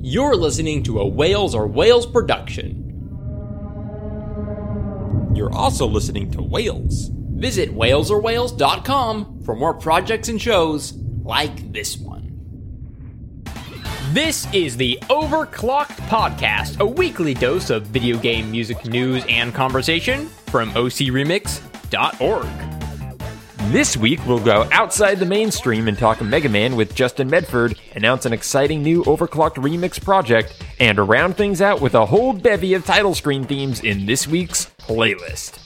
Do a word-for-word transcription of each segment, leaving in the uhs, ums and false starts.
You're listening to a Wales or Wales production. You're also listening to Wales. Visit wales or wales dot com for more projects and shows like this one. This is the Overclocked Podcast, a weekly dose of video game music news and conversation from O C remix dot org. This week, we'll go outside the mainstream and talk Mega Man with Justin Medford, announce an exciting new Overclocked remix project, and round things out with a whole bevy of title screen themes in this week's playlist.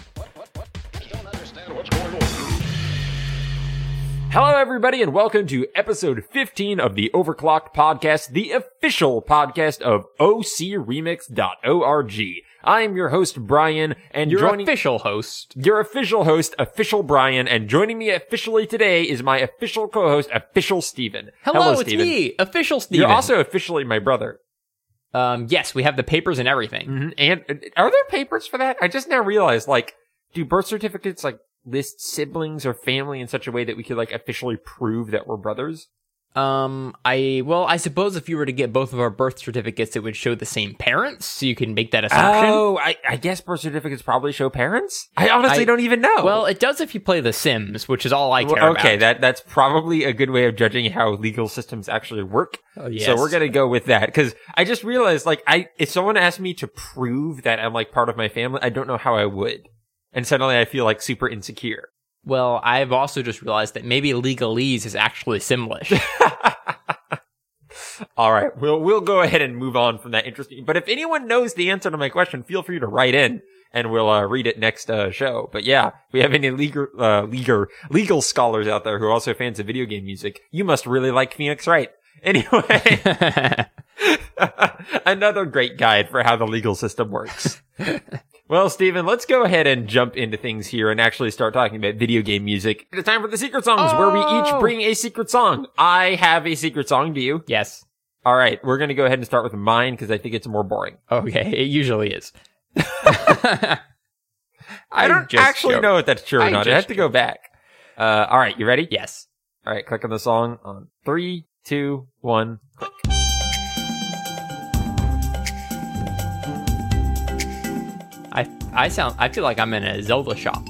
Hello, everybody, and welcome to episode fifteen of the Overclocked Podcast, the official podcast of O C remix dot org. I'm your host, Brian, and Your joining... official host. Your official host, Official Brian, and joining me officially today is my official co-host, Official Steven. Hello, Hello it's Steven. me, Official Steven. You're also officially my brother. Um, yes, we have the papers and everything. Mm-hmm. And uh, are there papers for that? I just now realized, like, do birth certificates, like, list siblings or family in such a way that we could, like, officially prove that we're brothers? Um, I, well, I suppose if you were to get both of our birth certificates, it would show the same parents, so you can make that assumption. Oh, I, I guess birth certificates probably show parents? I honestly I, don't even know. Well, it does if you play The Sims, which is all I care well, about. okay, that that's probably a good way of judging how legal systems actually work. Oh, yes. So we're gonna go with that, because I just realized, like, I if someone asked me to prove that I'm, like, part of my family, I don't know how I would. And suddenly I feel, like, super insecure. Well, I've also just realized that maybe legalese is actually Simlish. All right, we'll we'll go ahead and move on from that interesting. But if anyone knows the answer to my question, feel free to write in, and we'll uh, read it next uh, show. But yeah, if we have any legal uh, legal legal scholars out there who are also fans of video game music, you must really like Phoenix Wright. Anyway, another great guide for how the legal system works. Well, Steven, let's go ahead and jump into things here and actually start talking about video game music. It's time for the secret songs, oh! where we each bring a secret song. I have a secret song. Do you? Yes. All right, we're going to go ahead and start with mine because I think it's more boring. Okay, it usually is. I, I don't actually joke. know if that's true or I not. I have to go back. Uh, all right, you ready? Yes. All right, click on the song on three, two, one, click. I I sound I feel like I'm in a Zelda shop.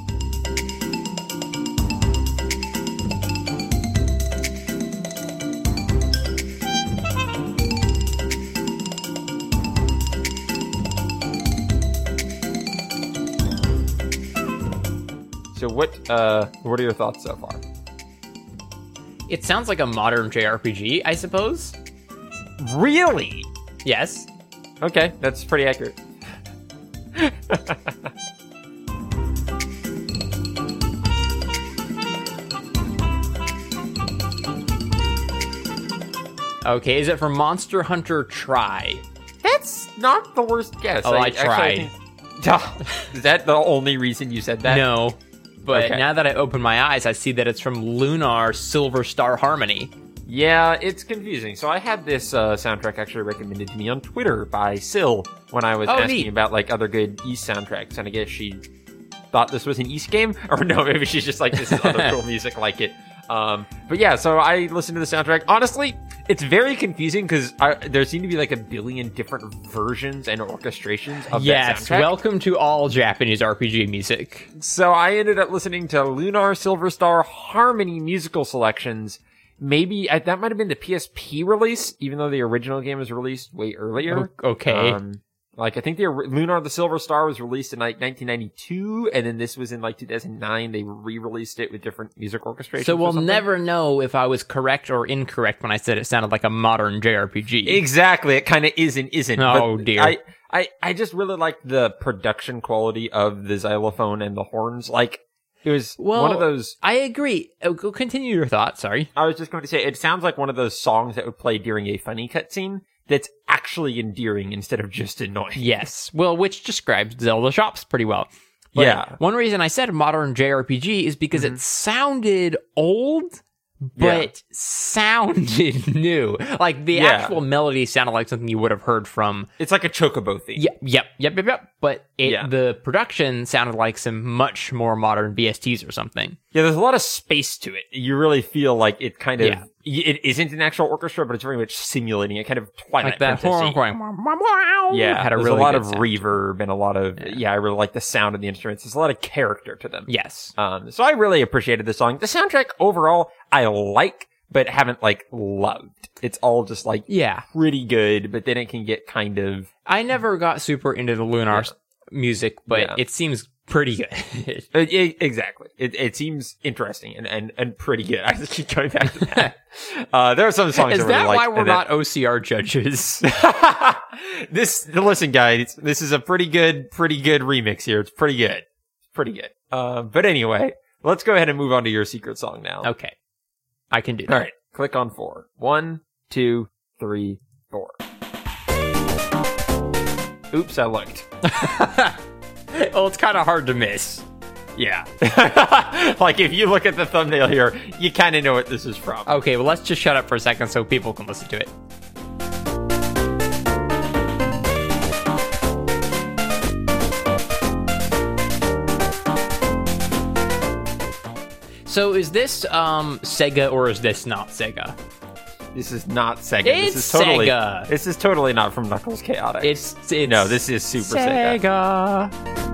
So what uh what are your thoughts so far? It sounds like a modern J R P G, I suppose. Really? Yes. Okay, that's pretty accurate. Okay, is it from Monster Hunter Tri? That's not the worst guess. Oh, I, I actually, tried. I think... Is that the only reason you said that? No. But okay. Now that I open my eyes, I see that it's from Lunar Silver Star Harmony. Yeah, it's confusing. So I had this uh, soundtrack actually recommended to me on Twitter by Syl when I was oh, asking neat. about like other good East soundtracks, and I guess she thought this was an East game, or no, maybe she's just like, this is other cool music like it. Um, but yeah, so I listened to the soundtrack. Honestly, it's very confusing because there seem to be like a billion different versions and orchestrations of yes, that soundtrack. Welcome to all Japanese R P G music. So I ended up listening to Lunar Silver Star Harmony musical selections. Maybe I, that might have been the P S P release, even though the original game was released way earlier. O- okay. Um, like I think the Lunar the Silver Star was released in like nineteen ninety-two, and then this was in like two thousand nine. They re-released it with different music orchestrations. So we'll never know if I was correct or incorrect when I said it sounded like a modern J R P G. Exactly. It kind of is and isn't. Oh but dear. I, I, I just really like the production quality of the xylophone and the horns. Like, it was well, one of those... I agree. Oh, go continue your thought, sorry. I was just going to say, it sounds like one of those songs that would play during a funny cutscene that's actually endearing instead of just annoying. Yes. Well, which describes Zelda shops pretty well. But yeah. One reason I said modern J R P G is because mm-hmm. it sounded old, but yeah. sounded new. Like, the yeah. actual melody sounded like something you would have heard from... It's like a Chocobo theme. Yep, yep, yep, yep, yep. But it, yeah. the production sounded like some much more modern V S Ts or something. Yeah, there's a lot of space to it. You really feel like it kind of yeah. it isn't an actual orchestra, but it's very much simulating it, kind of Twilight Like that Princess-y. horn going. Yeah, had a there's really a lot good of sound. reverb and a lot of yeah. Yeah. I really like the sound of the instruments. There's a lot of character to them. Yes. Um, so I really appreciated the song. The soundtrack overall, I like, but haven't like loved. It's all just like Yeah. pretty good, but then it can get kind of I never got super into the Lunar Yeah. music, but Yeah. it seems pretty good. Uh, yeah, exactly. It it seems interesting and, and, and pretty good. I just keep going back to that. uh, there are some songs Is I really that like, why we're and not O C R judges? that- this listen, guys. This is a pretty good, pretty good remix here. It's pretty good. It's pretty good. Uh, but anyway, let's go ahead and move on to your secret song now. Okay. I can do that. All right. Click on four. One, two, three, four. Oops, I looked. Well, it's kind of hard to miss. Yeah. Like, if you look at the thumbnail here, you kind of know what this is from. Okay, well, let's just shut up for a second so people can listen to it. So is this um, Sega or is this not Sega? This is not Sega. It's this is totally, Sega. This is totally not from Knuckles Chaotix. It's, it's no, this is Super Sega. Sega.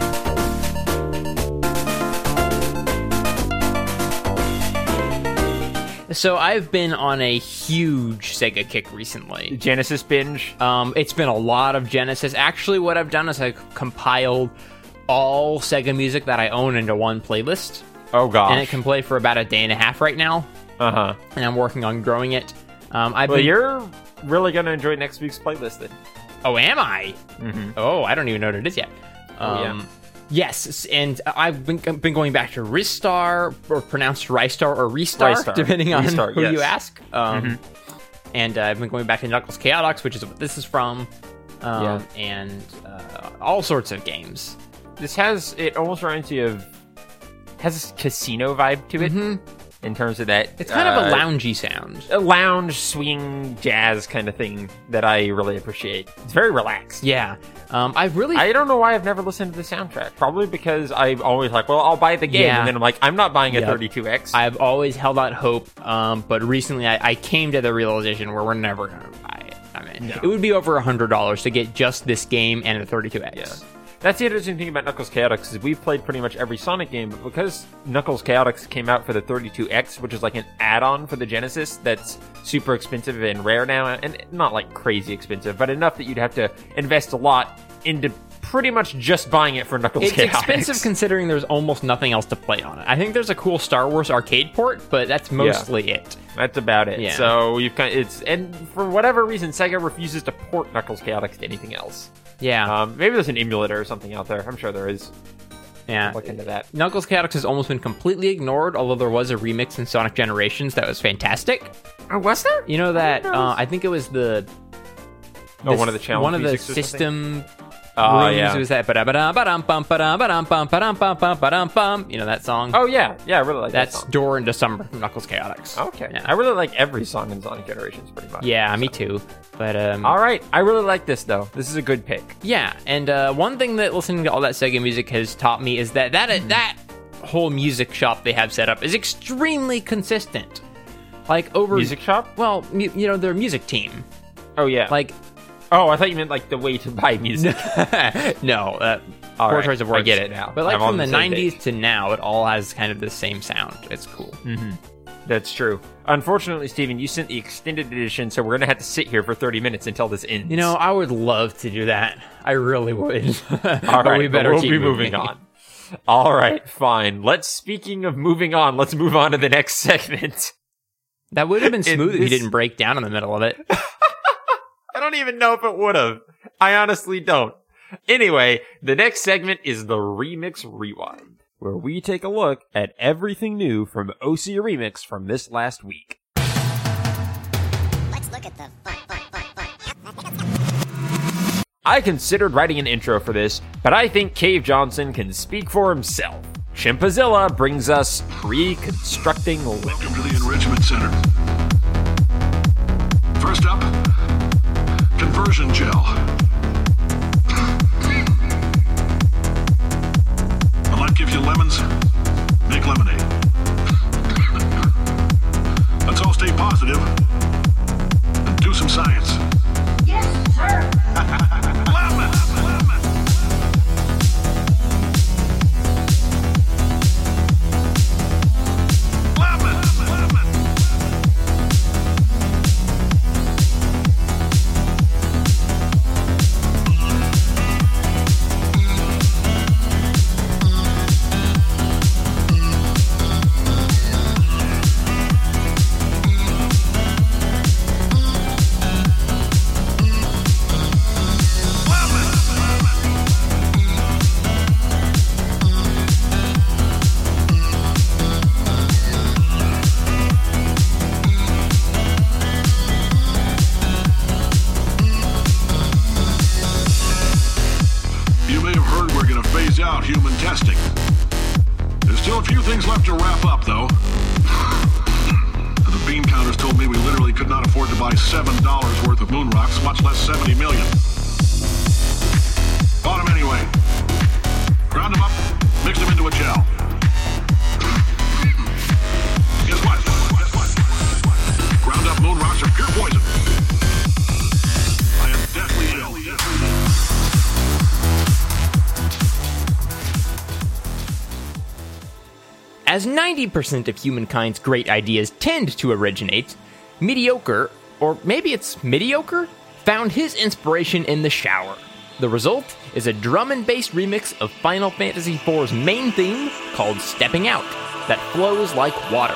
So I've been on a huge Sega kick recently. Genesis binge. Um, it's been a lot of Genesis. Actually, what I've done is I've compiled all Sega music that I own into one playlist. Oh gosh. And it can play for about a day and a half right now. Uh huh. And I'm working on growing it. Um, I've Well, been... you're really gonna enjoy next week's playlist then. Oh, am I? Mm-hmm. Oh, I don't even know what it is yet. Oh, yeah. Um, Yes, and I've been been going back to Ristar, or pronounced Ristar or Restar, Ristar. depending on Restart, who yes. you ask. Um, And uh, I've been going back to Knuckles Chaotix, which is what this is from, um, Yeah. and uh, all sorts of games. This has it almost reminds you of has this casino vibe to it Mhm. in terms of that. It's kind of a uh, loungy sound. a lounge swing jazz kind of thing that I really appreciate. It's very relaxed. Yeah, um, I've really I don't know why I've never listened to the soundtrack. Probably because I'm always like, well, I'll buy the game, Yeah. and then I'm like, I'm not buying a Yep. thirty-two X. I've always held out hope, um, but recently I, I came to the realization where we're never going to buy it. I mean, No. it would be over one hundred dollars to get just this game and the thirty-two X. Yeah. That's the interesting thing about Knuckles Chaotix is we've played pretty much every Sonic game, but because Knuckles Chaotix came out for the thirty-two X, which is like an add-on for the Genesis that's super expensive and rare now, and not like crazy expensive, but enough that you'd have to invest a lot into pretty much just buying it for Knuckles It's Chaotix. expensive considering there's almost nothing else to play on it. I think there's a cool Star Wars arcade port, but that's mostly it. That's about it. Yeah. So you've kind of, it's and for whatever reason, Sega refuses to port Knuckles Chaotix to anything else. Yeah, Um, maybe there's an emulator or something out there. I'm sure there is. yeah. Look into that. Knuckles Chaotix has almost been completely ignored, although there was a remix in Sonic Generations that was fantastic. Oh, was there? You know that? know. Uh, I think it was the. Oh, the- one of the challenge One of the musics or something? system. Oh, rooms, yeah. It was that. ba-da-ba-da, ba-dum, bum, ba-dum, ba-dum, bum, ba-dum, bum, bum, ba-dum, bum. You know that song? Oh, yeah. Yeah, I really like That's that song. Door into Summer from Knuckles Chaotix. Okay. Yeah. I really like every song in Sonic Generations, pretty much. Yeah, me too. But um, All right. I really like this, though. This is a good pick. yeah, and uh, one thing that listening to all that Sega music has taught me is that that that whole music shop they have set up is extremely consistent. Like over Music shop? Well, mu- you know their music team. Oh, yeah. Like oh, I thought you meant like the way to buy music. no, uh, All poor right, choice of I words. get it now. But like I'm on from the the same nineties page. to now, it all has kind of the same sound. It's cool. That's true. Unfortunately, Steven, you sent the extended edition, so we're going to have to sit here for thirty minutes until this ends. You know, I would love to do that. I really would. All but right, we better we'll keep be moving on. All right, fine. Let's, speaking of moving on, let's move on to the next segment. That would have been In smooth if you this- didn't break down in the middle of it. I don't even know if it would have. I honestly don't. Anyway, the next segment is the Remix Rewind, where we take a look at everything new from O C Remix from this last week. Let's look at the fun, fun, fun, fun. I considered writing an intro for this, but I think Cave Johnson can speak for himself. Chimpazilla brings us Reconstructing Limits. Welcome to the Enrichment Center. First up, conversion gel. When life gives you lemons, make lemonade. Let's all stay positive. few things left to wrap up, though. The bean counters told me we literally could not afford to buy seven dollars worth of moon rocks, much less seventy million. Bought them anyway. Ground them up, mixed them into a gel. Guess what? Guess what? Ground up moon rocks are pure poison. I am deathly ill. As ninety percent of humankind's great ideas tend to originate, Mediocre, or maybe it's Mediocre, found his inspiration in the shower. The result is a drum and bass remix of Final Fantasy four's main theme called Stepping Out that flows like water.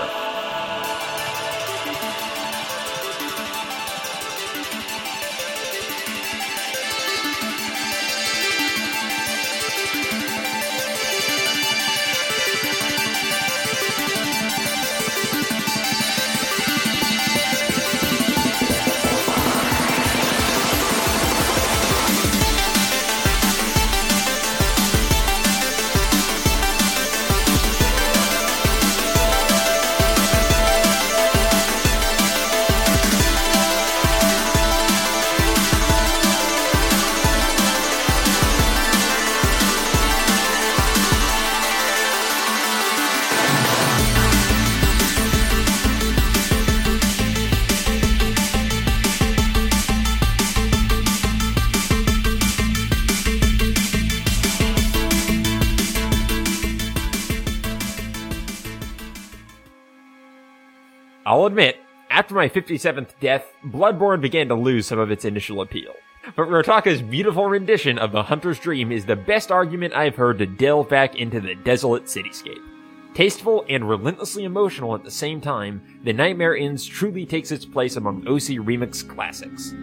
I'll admit, after my fifty-seventh death, Bloodborne began to lose some of its initial appeal. But Rotaka's beautiful rendition of The Hunter's Dream is the best argument I've heard to delve back into the desolate cityscape. Tasteful and relentlessly emotional at the same time, The Nightmare Ends truly takes its place among O C Remix classics.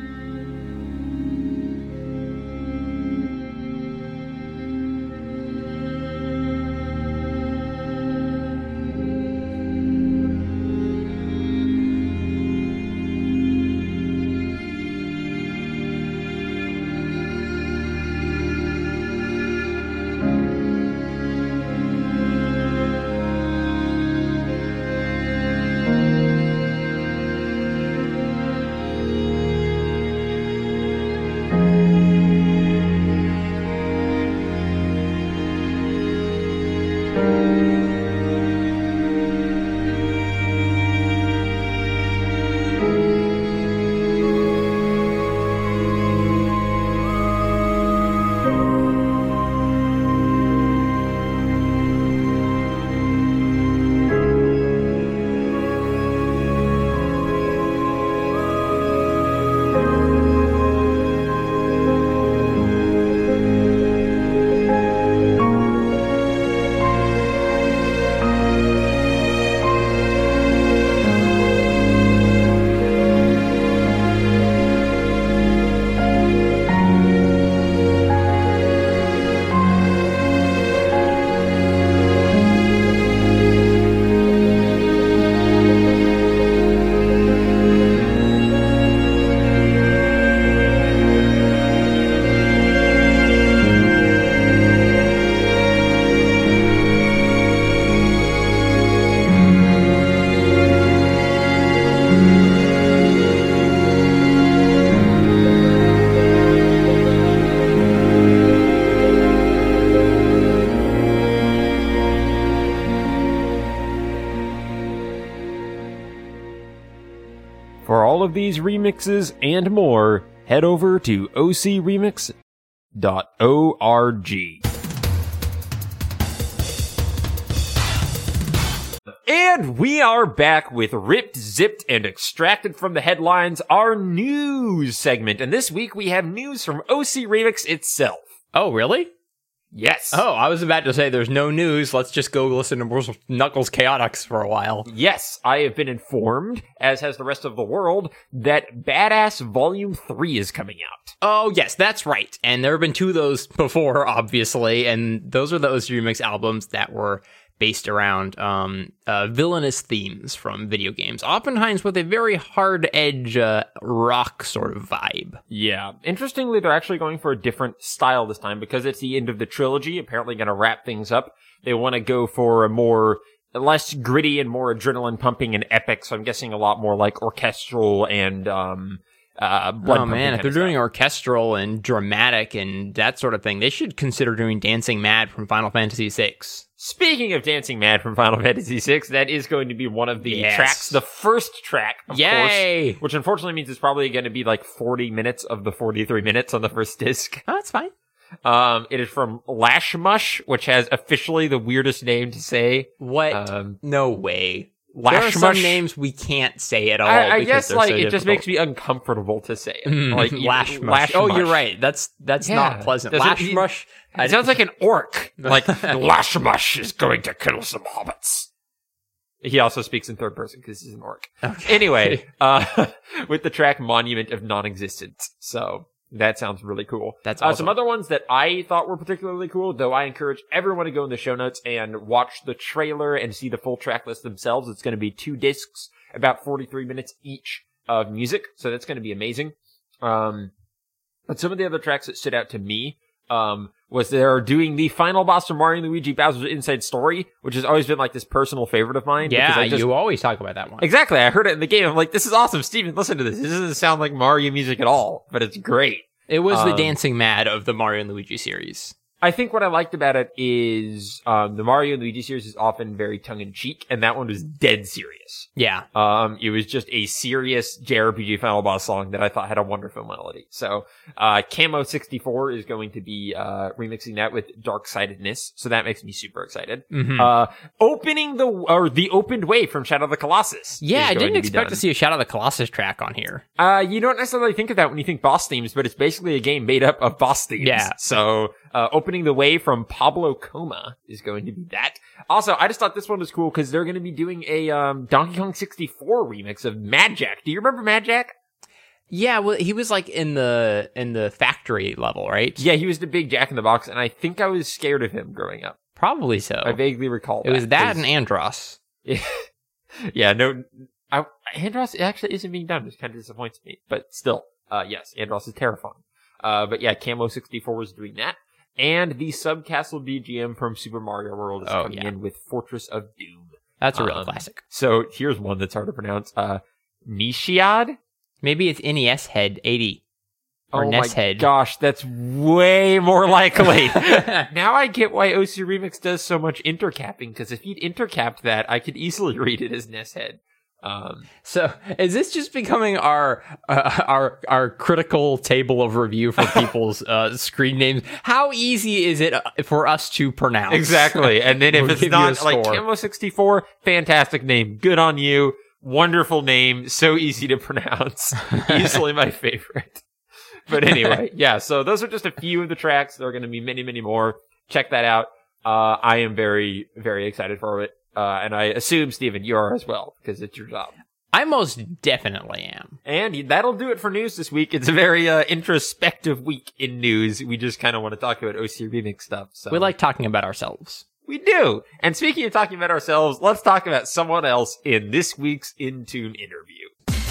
For all of these remixes and more, head over to O C remix dot org. And we are back with Ripped, Zipped, and Extracted from the Headlines, our news segment. And this week we have news from O C Remix itself. Oh, really? Yes. Oh, I was about to say there's no news. Let's just go listen to Knuckles Chaotix for a while. Yes, I have been informed, as has the rest of the world, that Badass Volume three is coming out. Oh, yes, that's right. And there have been two of those before, obviously, and those are those remix albums that were based around um, uh, villainous themes from video games, oftentimes with a very hard-edge uh, rock sort of vibe. Yeah. Interestingly, they're actually going for a different style this time because it's the end of the trilogy, apparently going to wrap things up. They want to go for a more, less gritty and more adrenaline pumping and epic, so I'm guessing a lot more like orchestral and, um, uh, blood Oh man, if they're doing orchestral and dramatic and that sort of thing, they should consider doing Dancing Mad from Final Fantasy six. Speaking of Dancing Mad from Final Fantasy six, that is going to be one of the Yes. tracks, the first track, of Yay! course, which unfortunately means it's probably going to be like forty minutes of the forty-three minutes on the first disc. Oh, that's fine. Um, it is from Lashmush, which has officially the weirdest name to say. What? Um, no way. There are some Lashmush. names we can't say at all. I, I because guess they're like so it just difficult. makes me uncomfortable to say it. Mm, Like you- Lashmush. Oh, you're right. That's that's Yeah. not pleasant. Does it- Lashmush. It sounds like an orc. Like Lashmush is going to kill some hobbits. He also speaks in third person because he's an orc. Okay. Anyway, uh, with the track Monument of Non-Existence. So that sounds really cool. That's uh, awesome. Some other ones that I thought were particularly cool, though I encourage everyone to go in the show notes and watch the trailer and see the full track list themselves. It's going to be two discs, about forty-three minutes each of music. So that's going to be amazing. Um, but some of the other tracks that stood out to me um, was they're doing the final boss of Mario and Luigi Bowser's Inside Story, which has always been like this personal favorite of mine. Yeah, because I just, you always talk about that one. Exactly. I heard it in the game. I'm like, this is awesome. Steven, listen to this. This doesn't sound like Mario music at all, but it's great. It was the Um, Dancing Mad of the Mario and Luigi series. I think what I liked about it is um, the Mario and Luigi series is often very tongue-in-cheek, and that one was dead serious. Yeah. Um, it was just a serious J R P G Final Boss song that I thought had a wonderful melody. So, uh, Camo sixty-four is going to be, uh, remixing that with Dark-Sidedness. So that makes me super excited. Mhm. Uh, opening the, or the opened way from Shadow of the Colossus. Yeah, is I going didn't to be expect done. to see a Shadow of the Colossus track on here. Uh, you don't necessarily think of that when you think boss themes, but it's basically a game made up of boss themes. Yeah. So, uh, opening the way from Pablo Coma is going to be that. Also, I just thought this one was cool because they're going to be doing a, um, Donkey Kong sixty-four remix of Mad Jack. Do you remember Mad Jack? Yeah, well, he was like in the in the factory level, right? Yeah, he was the big Jack in the Box, and I think I was scared of him growing up. Probably so. I vaguely recall It was that 'cause- and Andros. yeah, no, I, Andros actually isn't being done, which kind of disappoints me. But still, uh, yes, Andros is terrifying. Uh, but yeah, Camo sixty-four is doing that. And the Subcastle B G M from Super Mario World is Oh, coming yeah. in with Fortress of Doom. That's a real Um, classic. So here's one that's hard to pronounce. Uh, Nishiad? Maybe it's N E S Head eighty. Or oh N E S my Head. gosh, that's way more likely. Now I get why O C Remix does so much intercapping, because if he'd intercapped that, I could easily read it as N E S Head. Um, So, is this just becoming our uh, our our critical table of review for people's uh, screen names? How easy is it uh, for us to pronounce? exactly. And then if We'll it's give you a not like score. Camo sixty-four, fantastic name. Good on you. Wonderful name. So easy to pronounce. Easily my favorite. But anyway, yeah, so those are just a few of the tracks. There are going to be many, many more. Check that out. Uh, I am very, very excited for it. Uh, and I assume, Steven, you are as well, because it's your job. I most definitely am. And that'll do it for news this week. It's a very uh, introspective week in news. We just kind of want to talk about O C Remix stuff. So We like talking about ourselves. We do. And speaking of talking about ourselves, let's talk about someone else in this week's Intune interview.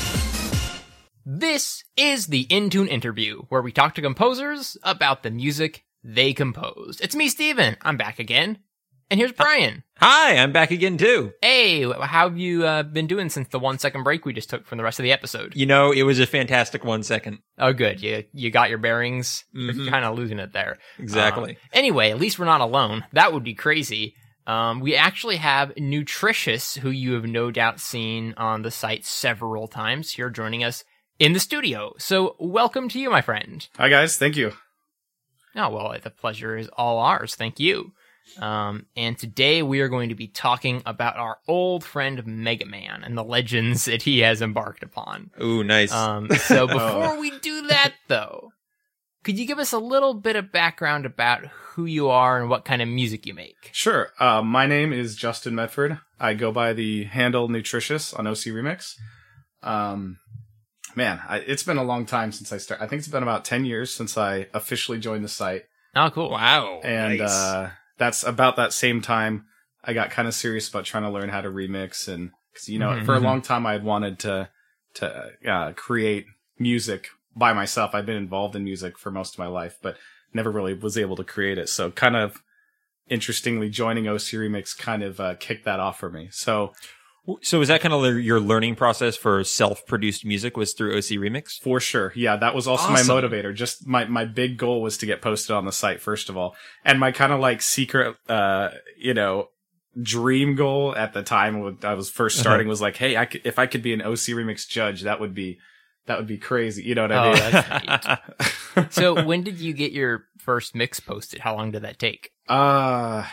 This is the Intune interview, where we talk to composers about the music they composed. It's me, Steven. I'm back again. And here's Brian. Hi, I'm back again too. Hey, how have you uh, been doing since the one second break we just took from the rest of the episode? You know, it was a fantastic one second. Oh, good. You you got your bearings. Mhm. You're kind of losing it there. Exactly. Um, anyway, at least we're not alone. That would be crazy. Um, we actually have Nutritious, who you have no doubt seen on the site several times, here joining us in the studio. So welcome to you, my friend. Hi, guys. Thank you. Oh, well, the pleasure is all ours. Thank you. Um, and today we are going to be talking about our old friend Mega Man and the legends that he has embarked upon. Ooh, nice. Um, so before we do that, though, could you give us a little bit of background about who you are and what kind of music you make? Sure. Uh, my name is Justin Medford. I go by the handle Nutritious on O C Remix. Um, man, I, it's been a long time since I started. I think it's been about ten years since I officially joined the site. Oh, cool. wow. And nice. uh, that's about that same time I got kind of serious about trying to learn how to remix, and because you know, Mm-hmm. for a long time I had wanted to to uh, create music by myself. I've been involved in music for most of my life, but never really was able to create it. So, kind of interestingly, joining O C Remix kind of uh, kicked that off for me. So. So is that kind of your learning process for self-produced music was through O C Remix? For sure. Yeah, that was also Awesome. my motivator. Just my, my big goal was to get posted on the site, first of all. And my kind of like secret, uh, you know, dream goal at the time when I was first starting was like, hey, I could, if I could be an O C Remix judge, that would be, that would be crazy. You know what I Oh, mean? that's neat. So when did you get your first mix posted? How long did that take? Uh,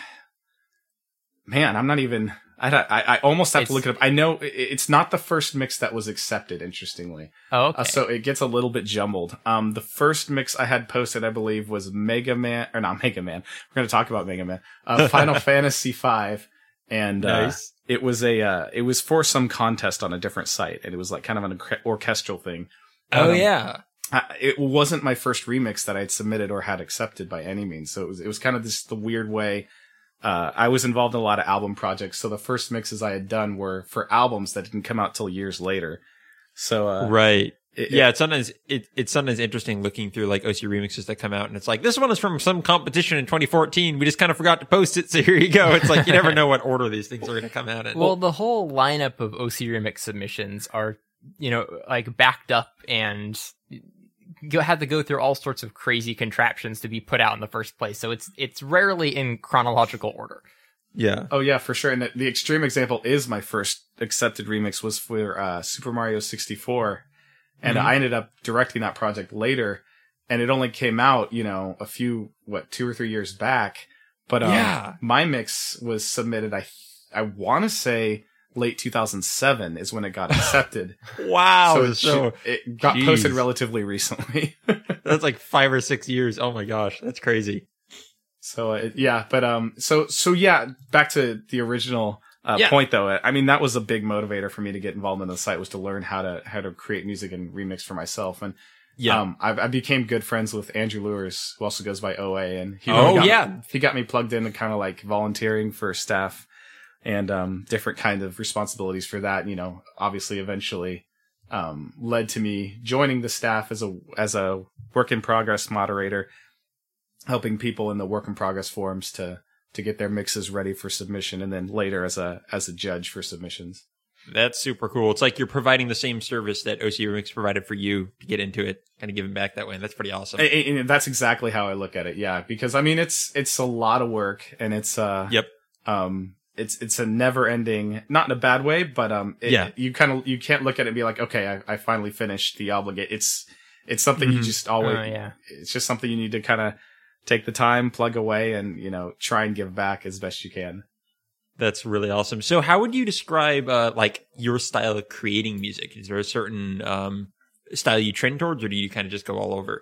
man, I'm not even, I, I, I almost have It's- to look it up. I know it, it's not the first mix that was accepted, interestingly. Oh, okay. Uh, so it gets a little bit jumbled. Um, the first mix I had posted, I believe, was Mega Man, or not Mega Man. We're going to talk about Mega Man. Uh, Final Fantasy five, and uh, Nice. it was a, uh, it was for some contest on a different site, and it was like kind of an orche- orchestral thing. Oh Um, yeah. I, it wasn't my first remix that I'd submitted or had accepted by any means. So it was, it was kind of this the weird way. Uh, I was involved in a lot of album projects, so the first mixes I had done were for albums that didn't come out till years later. So, uh, Right. it- Yeah, it's sometimes it, it's sometimes interesting looking through like O C remixes that come out, and it's like this one is from some competition in twenty fourteen. We just kind of forgot to post it, so here you go. It's like you never know what order these things are going to come out in. Well, the whole lineup of O C Remix submissions are, you know, like backed up and you had to go through all sorts of crazy contraptions to be put out in the first place. So it's it's rarely in chronological order. yeah. Oh yeah, for sure. And the, the extreme example is my first accepted remix was for uh, Super Mario sixty-four, and Mhm. I ended up directing that project later, and it only came out, you know, a few what two or three years back. But um, Yeah. my mix was submitted. I I want to say late two thousand seven is when it got accepted. Wow. so So, it, should- it got Jeez. posted relatively recently. that's like five or six years. Oh my gosh, that's crazy. So uh, yeah, but um, so so yeah, back to the original uh, Yeah. point though. I mean, that was a big motivator for me to get involved in the site, was to learn how to how to create music and remix for myself. And Yeah. um, I, I became good friends with Andrew Lewis, who also goes by O A, and he Oh, got, yeah. he got me plugged in and kind of like volunteering for staff and um different kind of responsibilities for that. You know, obviously, eventually. Um, led to me joining the staff as a as a work in progress moderator, helping people in the work in progress forums to to get their mixes ready for submission, and then later as a as a judge for submissions. That's super cool. It's like you're providing the same service that O C Remix provided for you to get into it, kind of giving back that way. And that's pretty awesome. And, and that's exactly how I look at it. Yeah, because I mean it's it's a lot of work, and it's uh Yep. um it's it's a never ending, not in a bad way, but um it, Yeah. you kind of you can't look at it and be like, okay, I, I finally finished the obligate. It's it's something you Mhm. just always Oh, yeah. it's just something you need to kind of take the time, plug away, and you know try and give back as best you can. That's really awesome. So how would you describe uh, like your style of creating music? Is there a certain um, style you trend towards, or do you kind of just go all over?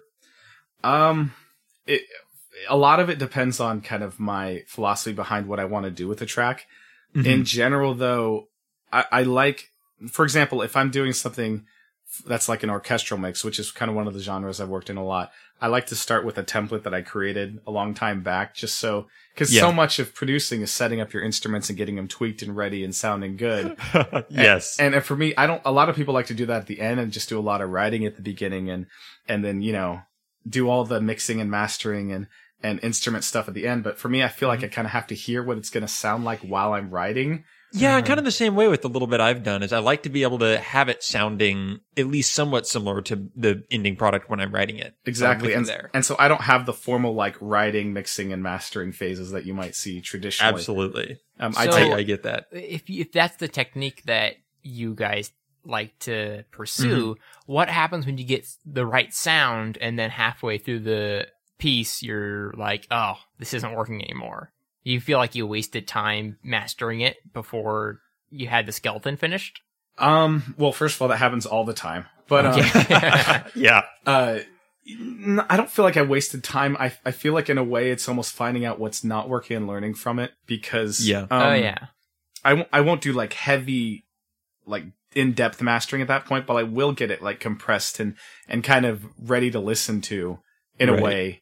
Um, it, a lot of it depends on kind of my philosophy behind what I want to do with a track. Mm-hmm. In general, though, I, I like, for example, if I'm doing something that's like an orchestral mix, which is kind of one of the genres I've worked in a lot, I like to start with a template that I created a long time back, just so, because Yeah. so much of producing is setting up your instruments and getting them tweaked and ready and sounding good. yes. And, and for me, I don't, a lot of people like to do that at the end and just do a lot of writing at the beginning and, and then, you know, do all the mixing and mastering and, and instrument stuff at the end. But for me, I feel like I kind of have to hear what it's going to sound like while I'm writing. Yeah, I'm kind of the same way with the little bit I've done is I like to be able to have it sounding at least somewhat similar to the ending product when I'm writing it. Exactly. So I'm And, with you there. and so I don't have the formal like writing, mixing and mastering phases that you might see traditionally. Absolutely. Um, So- I I, take, I get that. If you, if that's the technique that you guys like to pursue, what happens when you get the right sound and then halfway through the piece you're like, oh, this isn't working anymore? You feel like you wasted time mastering it before you had the skeleton finished? um, well, first of all, that happens all the time, but, um, Okay. Yeah. uh, n- I don't feel like I wasted time. I, I feel like in a way it's almost finding out what's not working and learning from it because, Yeah. um, Oh, yeah. I won't, I won't do like heavy, like in-depth mastering at that point, but I will get it like compressed and, and kind of ready to listen to in Right. a way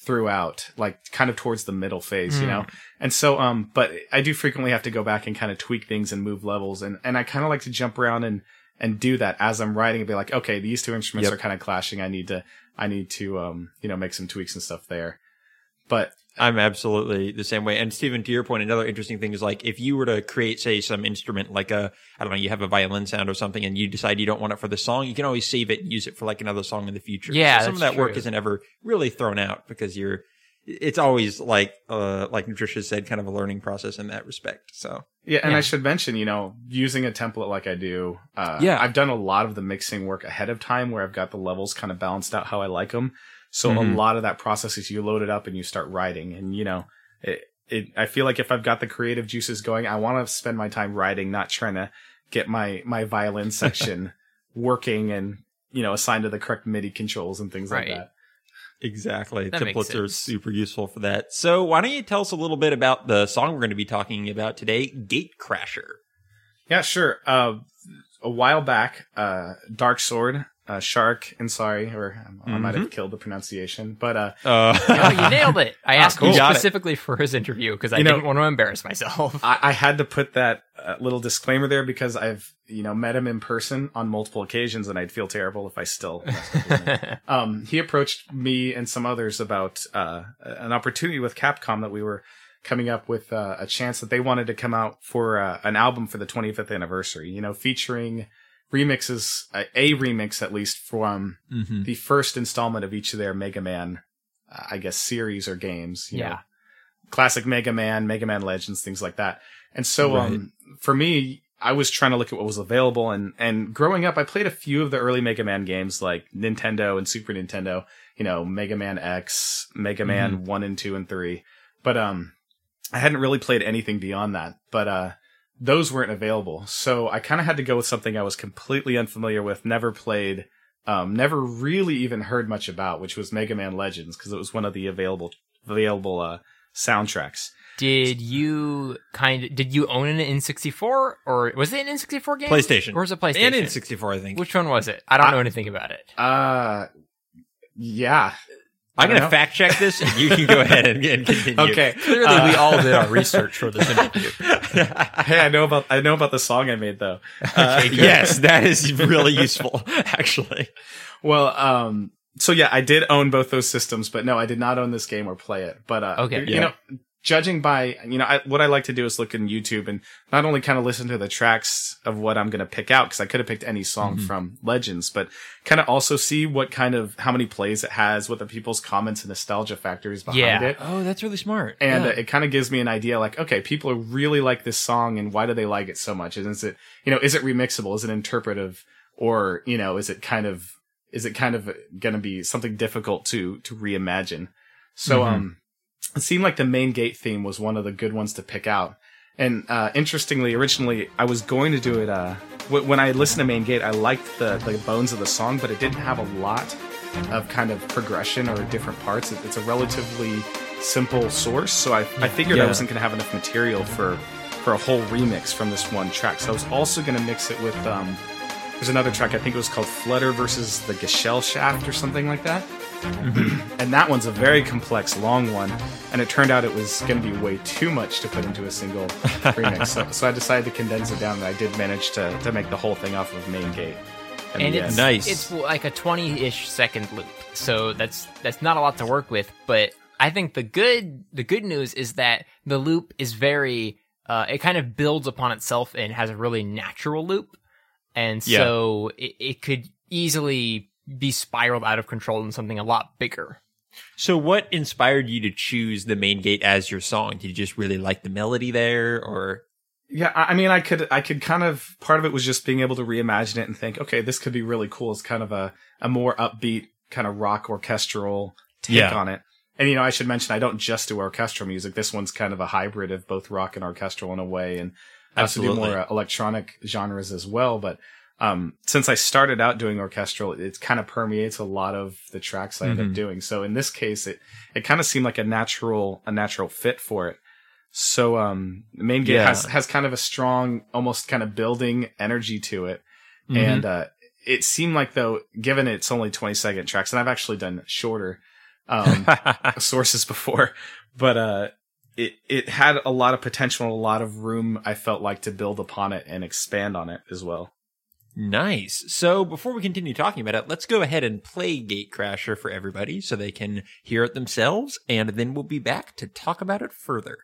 throughout, like kind of towards the middle phase, you know? And so, um, but I do frequently have to go back and kind of tweak things and move levels. And, and I kind of like to jump around and, and do that as I'm writing and be like, okay, these two instruments Yep. are kind of clashing. I need to, I need to, um, you know, make some tweaks and stuff there. But I'm absolutely the same way. And Stephen, to your point, another interesting thing is like if you were to create, say, some instrument like a, I don't know, you have a violin sound or something and you decide you don't want it for the song, you can always save it and use it for like another song in the future. Yeah, so some of that's that work true. isn't ever really thrown out because you're, it's always like, uh, like Nutricia said, kind of a learning process in that respect. So yeah, and Yeah. I should mention, you know, using a template like I do, uh, Yeah. I've done a lot of the mixing work ahead of time where I've got the levels kind of balanced out how I like them. So Mhm. a lot of that process is you load it up and you start writing. And, you know, it, it, I feel like if I've got the creative juices going, I want to spend my time writing, not trying to get my, my violin section working and, you know, assigned to the correct MIDI controls and things Right. like that. exactly. That makes Templates are sense. super useful for that. So why don't you tell us a little bit about the song we're going to be talking about today, Gate Crasher. Yeah, sure. Uh, a while back, uh, Dark Sword, uh, Shark, and sorry, or um, I might have killed the pronunciation, but, uh, Uh, Oh, you nailed it. I asked cool. you You got it. specifically for his interview because I You know- didn't want to embarrass myself. I, I had to put that uh, little disclaimer there because I've, you know, met him in person on multiple occasions and I'd feel terrible if I still messed up his name. Um, he approached me and some others about, uh, an opportunity with Capcom that we were coming up with, uh, a chance that they wanted to come out for, uh, an album for the twenty-fifth anniversary, you know, featuring remixes, a, a remix at least from mhm. the first installment of each of their Mega Man, uh, I guess, series or games. You Yeah. know, classic Mega Man, Mega Man Legends, things like that. And so, Right. um, for me, I was trying to look at what was available. And, and growing up, I played a few of the early Mega Man games like Nintendo and Super Nintendo, you know, Mega Man X, Mega Man one and two and three. But, um, I hadn't really played anything beyond that. But, uh, those weren't available. So I kind of had to go with something I was completely unfamiliar with, never played, um, never really even heard much about, which was Mega Man Legends, because it was one of the available, available, uh, soundtracks. Did you kind of, did you own an N sixty-four or was it an N sixty-four game? PlayStation. Or was it PlayStation? And N sixty-four, I think. Which one was it? I don't I- know anything about it. Uh, yeah. I'm I going don't to know. fact check this, and you can go ahead and, and continue. Okay. Clearly, Uh, we all did our research for this interview. Hey, I know about I know about the song I made though. Uh, Yes, that is really useful, actually. Well, um, so yeah, I did own both those systems, but no, I did not own this game or play it. But uh, Okay. you Yeah. know, judging by you know I, what I like to do is look in YouTube and not only kind of listen to the tracks of what I'm going to pick out because I could have picked any song from Legends, but kind of also see what kind of how many plays it has, what the people's comments and nostalgia factors behind Yeah. it. Oh, that's really smart. And Yeah. uh, it kind of gives me an idea like, okay, people really like this song and why do they like it so much? And is it, you know, is it remixable? Is it interpretive? Or, you know, is it kind of, is it kind of going to be something difficult to, to reimagine? So, Mhm. um, it seemed like the main gate theme was one of the good ones to pick out. And, uh, interestingly, originally I was going to do it, uh, w- when I listened to Main Gate, I liked the, the bones of the song, but it didn't have a lot of kind of progression or different parts. It, it's a relatively simple source. So I, I figured Yeah. I wasn't going to have enough material for, for a whole remix from this one track. So I was also going to mix it with, um, there's another track, I think it was called Flutter versus the Gashel Shaft or something like that. And that one's a very complex, long one. And it turned out it was going to be way too much to put into a single remix. So, so I decided to condense it down, and I did manage to, to make the whole thing off of Main Gate. in And the it's end. Nice. It's like a twenty-ish second loop, so that's that's not a lot to work with. But I think the good the good news is that the loop is very uh, it kind of builds upon itself and has a really natural loop, and so it, it could easily be spiraled out of control in something a lot bigger. So what inspired you to choose the Main Gate as your song? Did you just really like the melody there, or? Yeah, I I mean, I could, I could kind of, part of it was just being able to reimagine it and think, okay, this could be really cool. It's kind of a, a more upbeat kind of rock orchestral take Yeah. on it. And, you know, I should mention, I don't just do orchestral music. This one's kind of a hybrid of both rock and orchestral in a way. And I also do Absolutely. more uh, electronic genres as well. But, um, since I started out doing orchestral, it kind of permeates a lot of the tracks I end Mhm. up doing. So in this case, it, it kind of seemed like a natural, a natural fit for it. So, um, Main Gate Yeah. has, has kind of a strong, almost kind of building energy to it. Mhm. And, uh, it seemed like though, given it's only twenty second tracks, and I've actually done shorter, um, sources before, but uh, it it had a lot of potential, a lot of room. I felt like to build upon it and expand on it as well. Nice. So before we continue talking about it, let's go ahead and play Gatecrasher for everybody so they can hear it themselves, and then we'll be back to talk about it further.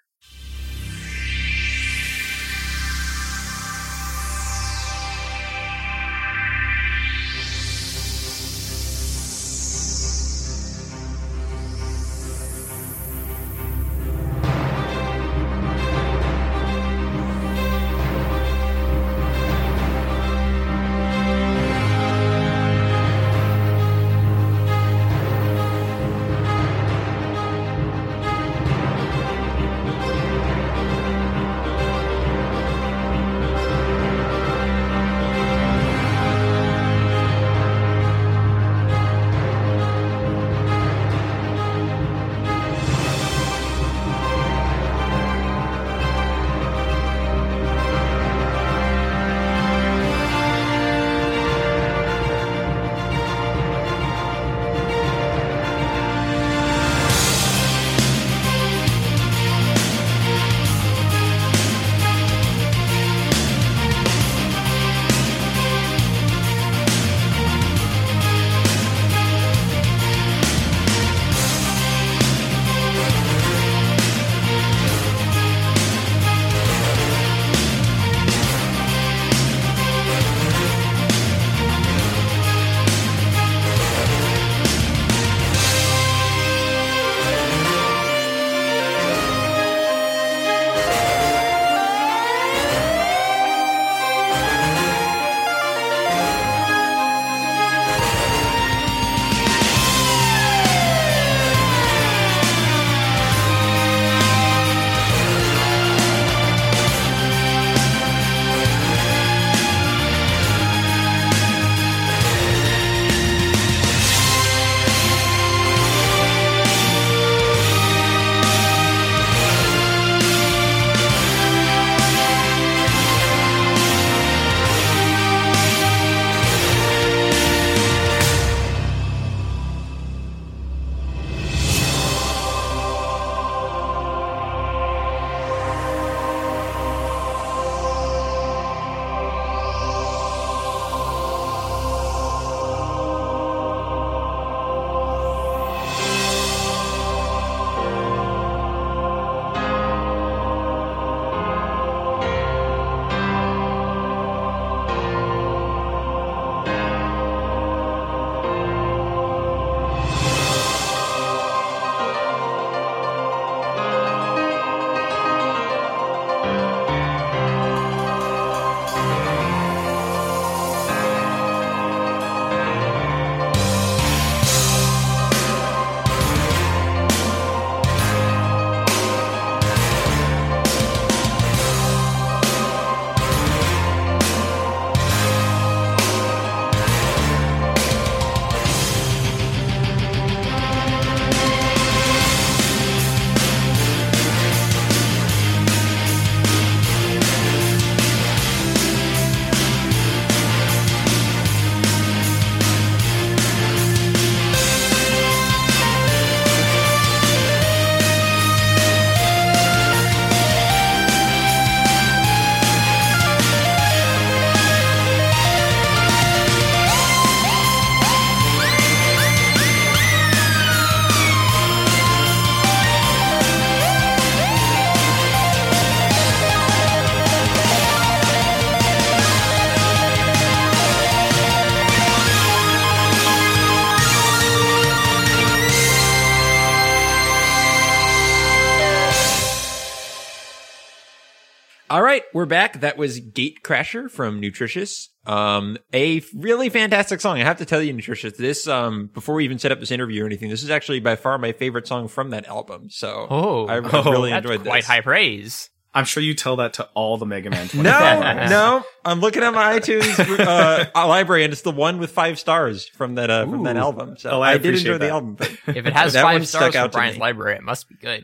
All right, we're back. That was Gatecrasher from Nutritious. Um, a really fantastic song. I have to tell you, Nutritious, this, um, before we even set up this interview or anything, this is actually by far my favorite song from that album. So oh, I, I oh, really that's enjoyed this. Quite high praise. I'm sure you tell that to all the Mega Man twenty No, fans. no. I'm looking at my iTunes uh, library, and it's the one with five stars from that uh, from that Ooh. album. So Oh, I I, did appreciate enjoy the that. album. But If it has that five one stars stuck from out to Brian's me. library, it must be good.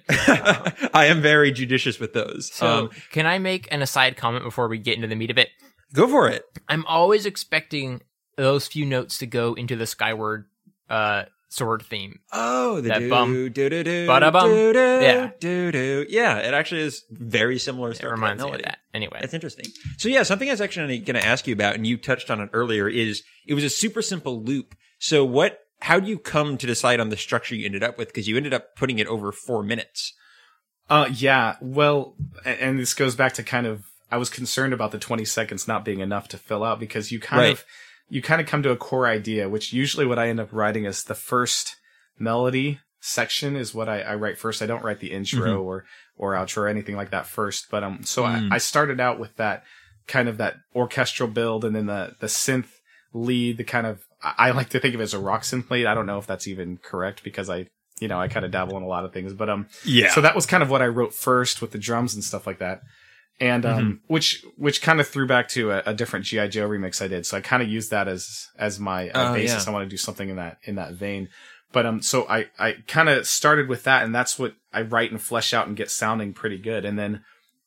I am very judicious with those. So, Um, can I make an aside comment before we get into the meat of it? go for it. I'm always expecting those few notes to go into the Skyward uh, sword theme. Oh, the That do, bum. do, do, do, Ba-da-bum. do, do, Yeah. do, do. Yeah, it actually is very similar. It start to reminds me of melody. that. Anyway. That's interesting. So yeah, something I was actually going to ask you about, and you touched on it earlier, is it was a super simple loop. So what, how do you come to decide on the structure you ended up with? Because you ended up putting it over four minutes. Uh, yeah. Well, a- and this goes back to kind of, I was concerned about the twenty seconds not being enough to fill out because you kind Right. of, you kind of come to a core idea, which usually what I end up writing is the first melody section is what I, I write first. I don't write the intro Mm-hmm. or, or outro or anything like that first. But, um, so Mm. I, I started out with that kind of that orchestral build and then the, the synth lead, the kind of, I I like to think of it as a rock synth lead. I don't know if that's even correct because I, you know, I kind of dabble in a lot of things, but, um, Yeah. so that was kind of what I wrote first with the drums and stuff like that. And, um, Mm-hmm. which, which kind of threw back to a, a different G I. Joe remix I did. So I kind of used that as, as my uh, Oh, basis. yeah. I want to do something in that, in that vein. But, um, so I, I kind of started with that and that's what I write and flesh out and get sounding pretty good. And then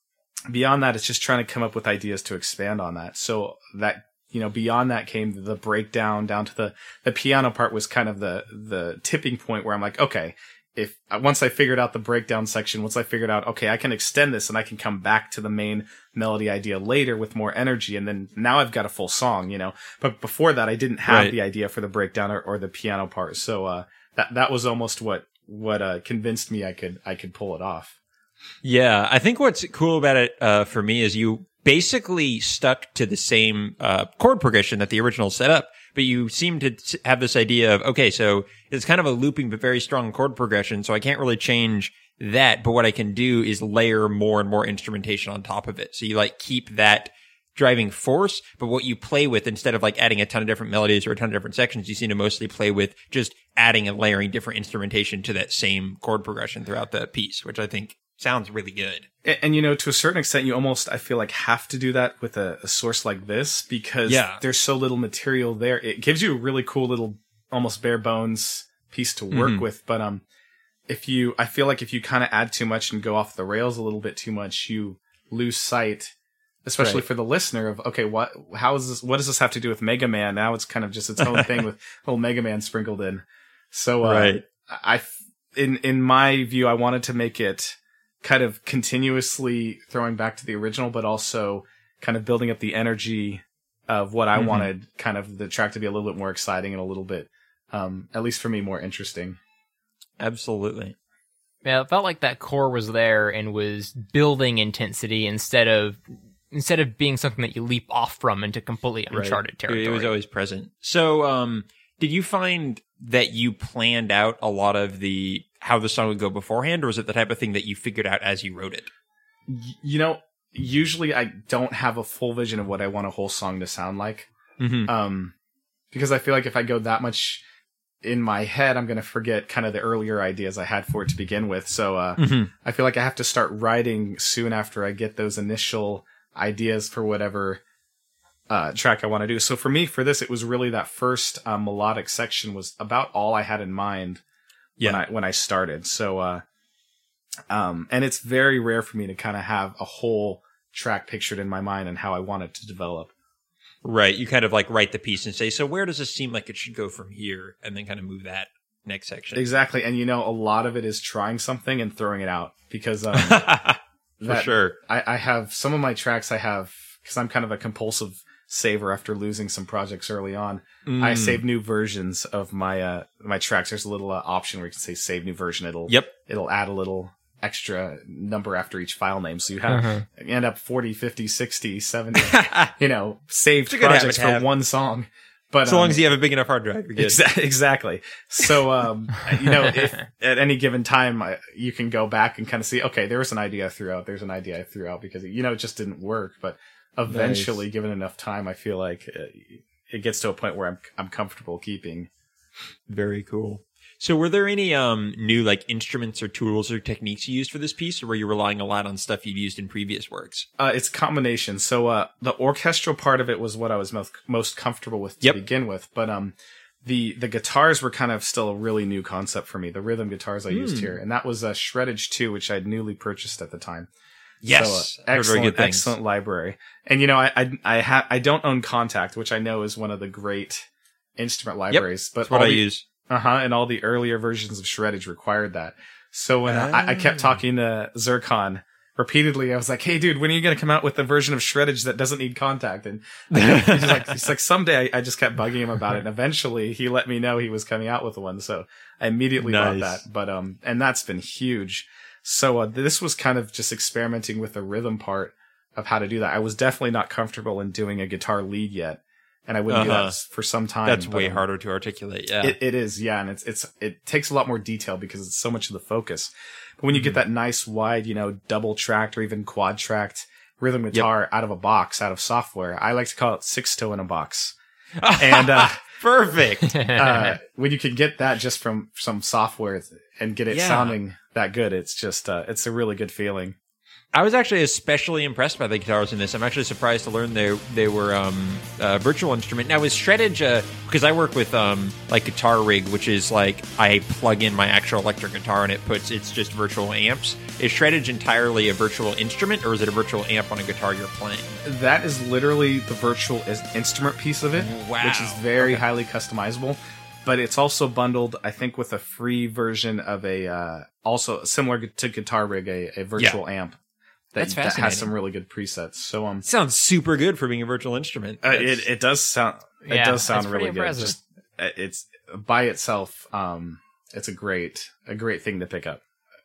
beyond that, it's just trying to come up with ideas to expand on that. So that, you know, beyond that came the breakdown down to the, the piano part was kind of the, the tipping point where I'm like, okay, if once I figured out the breakdown section, once I figured out, okay, I can extend this and I can come back to the main melody idea later with more energy. And then now I've got a full song, you know, but before that, I didn't have Right. the idea for the breakdown or, or the piano part. So, uh, that, that was almost what, what, uh, convinced me I could, I could pull it off. Yeah, I think what's cool about it uh, for me is you basically stuck to the same uh, chord progression that the original set up, but you seem to t- have this idea of, okay, so it's kind of a looping but very strong chord progression, so I can't really change that, but what I can do is layer more and more instrumentation on top of it. So you like keep that driving force, but what you play with instead of like adding a ton of different melodies or a ton of different sections, you seem to mostly play with just adding and layering different instrumentation to that same chord progression throughout the piece, which I think sounds really good. And, and, you know, to a certain extent, you almost, I feel like, have to do that with a, a source like this because Yeah. there's so little material there. It gives you a really cool little, almost bare bones piece to work Mhm. with. But um, if you, I feel like if you kind of add too much and go off the rails a little bit too much, you lose sight, especially Right. for the listener of, okay, what, how is this, what does this have to do with Mega Man? Now it's kind of just its own thing with little Mega Man sprinkled in. So, uh, Right. I, in, in my view, I wanted to make it kind of continuously throwing back to the original, but also kind of building up the energy of what I Mhm. wanted kind of the track to be a little bit more exciting and a little bit, um, at least for me, more interesting. Absolutely. Yeah, it felt like that core was there and was building intensity instead of instead of being something that you leap off from into completely uncharted It- territory. It was always present. So, um, did you find that you planned out a lot of the how the song would go beforehand, or was it the type of thing that you figured out as you wrote it? Y- you know, usually I don't have a full vision of what I want a whole song to sound like. Mm-hmm. Um, because I feel like if I go that much in my head, I'm going to forget kind of the earlier ideas I had for it to begin with. So, uh, Mm-hmm. I feel like I have to start writing soon after I get those initial ideas for whatever, uh, track I want to do. So for me, for this, it was really that first, uh, melodic section was about all I had in mind when I, when I started. So, uh, um, and it's very rare for me to kind of have a whole track pictured in my mind and how I want it to develop. Right. You kind of like write the piece and say, so where does this seem like it should go from here? And then kind of move that next section. Exactly. And you know, a lot of it is trying something and throwing it out because, um, For that- sure. I, I have some of my tracks I have, cause I'm kind of a compulsive saver after losing some projects early on. Mm. I save new versions of my, uh, my tracks. There's a little uh, option where you can say save new version. It'll, Yep. it'll add a little extra number after each file name. So you have, Uh-huh. you end up forty, fifty, sixty, seventy, you know, saved It's a good habit projects to for have. one song. But So long um, as you have a big enough hard drive, you're good. Exa- exactly. So, um, you know, if at any given time I, you can go back and kind of see, okay, there was an idea I threw out. There's an idea I threw out because, you know, it just didn't work. But eventually, Nice. given enough time, I feel like uh, it gets to a point where I'm, I'm comfortable keeping. Very cool. So were there any um new like instruments or tools or techniques you used for this piece, or were you relying a lot on stuff you'd used in previous works? Uh, it's a combination. So, uh, the orchestral part of it was what I was most, most comfortable with to Yep. begin with. But, um, the, the guitars were kind of still a really new concept for me. The rhythm guitars I used Hmm. here. And that was a Shreddage two, which I'd newly purchased at the time. Yes, So, uh, I've heard very excellent, good things. excellent library. And you know, I I I, ha- I don't own Contact, which I know is one of the great instrument libraries. But That's what all I the, use. Uh-huh, and all the earlier versions of Shreddage required that. So when I, I kept talking to Zircon repeatedly, I was like, hey, dude, when are you going to come out with a version of Shreddage that doesn't need contact? And he's like, he's like, someday. I, I just kept bugging him about it. And eventually he let me know he was coming out with one. So I immediately Nice. bought that. But, um, and that's been huge. So uh, this was kind of just experimenting with the rhythm part of how to do that. I was definitely not comfortable in doing a guitar lead yet. And I wouldn't Uh-huh. do that for some time. That's but, way um, harder to articulate. Yeah. It, it is, yeah, and it's it's it takes a lot more detail because it's so much of the focus. But when you get that nice wide, you know, double tracked or even quad tracked rhythm guitar out of a box, out of software, I like to call it six toe in a box. And uh, Perfect. uh, when you can get that just from some software and get it Yeah. sounding that good, it's just uh, it's a really good feeling. I was actually especially impressed by the guitars in this. I'm actually surprised to learn they they were um, a virtual instrument. Now, is Shreddage, uh, because I work with um, like Guitar Rig, which is like I plug in my actual electric guitar and it puts, it's just virtual amps. Is Shreddage entirely a virtual instrument, or is it a virtual amp on a guitar you're playing? That is literally the virtual is- instrument piece of it, Wow. which is very highly customizable. But it's also bundled, I think, with a free version of a, uh, also similar to Guitar Rig, a, a virtual amp that, That's that has fascinating. some really good presets. So, um, Sounds super good for being a virtual instrument. uh, That's- it it does sound it Yeah, does sound that's pretty really good. impressive. Just uh, it's by itself, um, it's a great a great thing to pick up.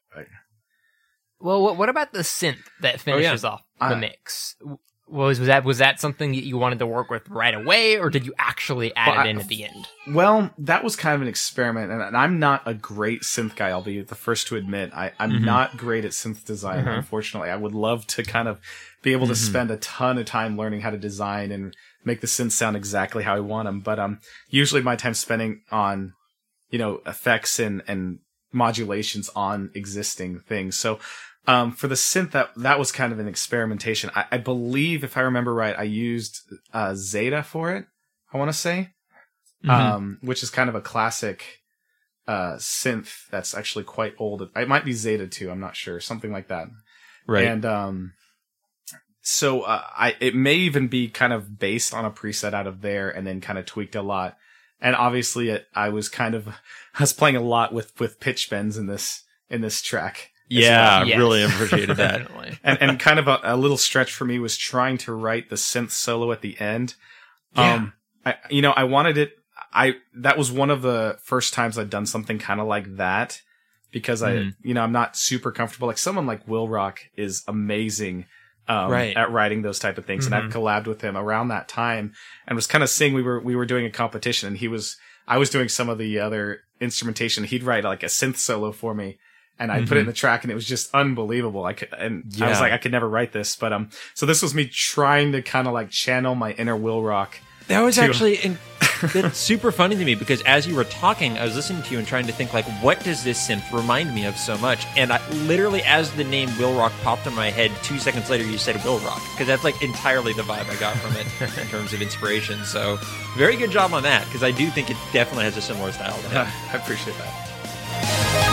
Well, what, what about the synth that finishes off the Uh, mix? Was, was that was that something that you wanted to work with right away, or did you actually add Well, it I- in at the end? Well, that was kind of an experiment, and, and I'm not a great synth guy. I'll be the first to admit I, I'm Mm-hmm. not great at synth design. Unfortunately, I would love to kind of be able to Mm-hmm. spend a ton of time learning how to design and make the synths sound exactly how I want them. But um, usually my time spending on, you know, effects and and modulations on existing things. So. Um, for the synth, that that was kind of an experimentation. I, I believe, if I remember right, I used uh, Zeta for it. I want to say, um, which is kind of a classic uh, synth that's actually quite old. It might be Zeta two. I'm not sure, something like that. right. And um, so uh, I it may even be kind of based on a preset out of there, and then kind of tweaked a lot. And obviously, it, I was kind of I was playing a lot with with pitch bends in this in this track. as yeah, well. I really appreciated that. Definitely. and and kind of a, a little stretch for me was trying to write the synth solo at the end. Yeah. Um, I you know I wanted it. I that was one of the first times I'd done something kind of like that because I Mhm. you know I'm not super comfortable. Like someone like Will Rock is amazing. Um, Right. at writing those type of things, and I've collabed with him around that time, and was kind of seeing we were we were doing a competition, and he was I was doing some of the other instrumentation. He'd write like a synth solo for me, and I put it in the track, and it was just unbelievable. I could, and I was Yeah. like, I could never write this, but um, so this was me trying to kind of like channel my inner Will Rock. That was to- actually in, that's super funny to me because as you were talking, I was listening to you and trying to think like, what does this synth remind me of so much? And I literally, as the name Will Rock popped in my head, two seconds later you said Will Rock because that's like entirely the vibe I got from it in terms of inspiration. So very good job on that because I do think it definitely has a similar style to him. I appreciate that.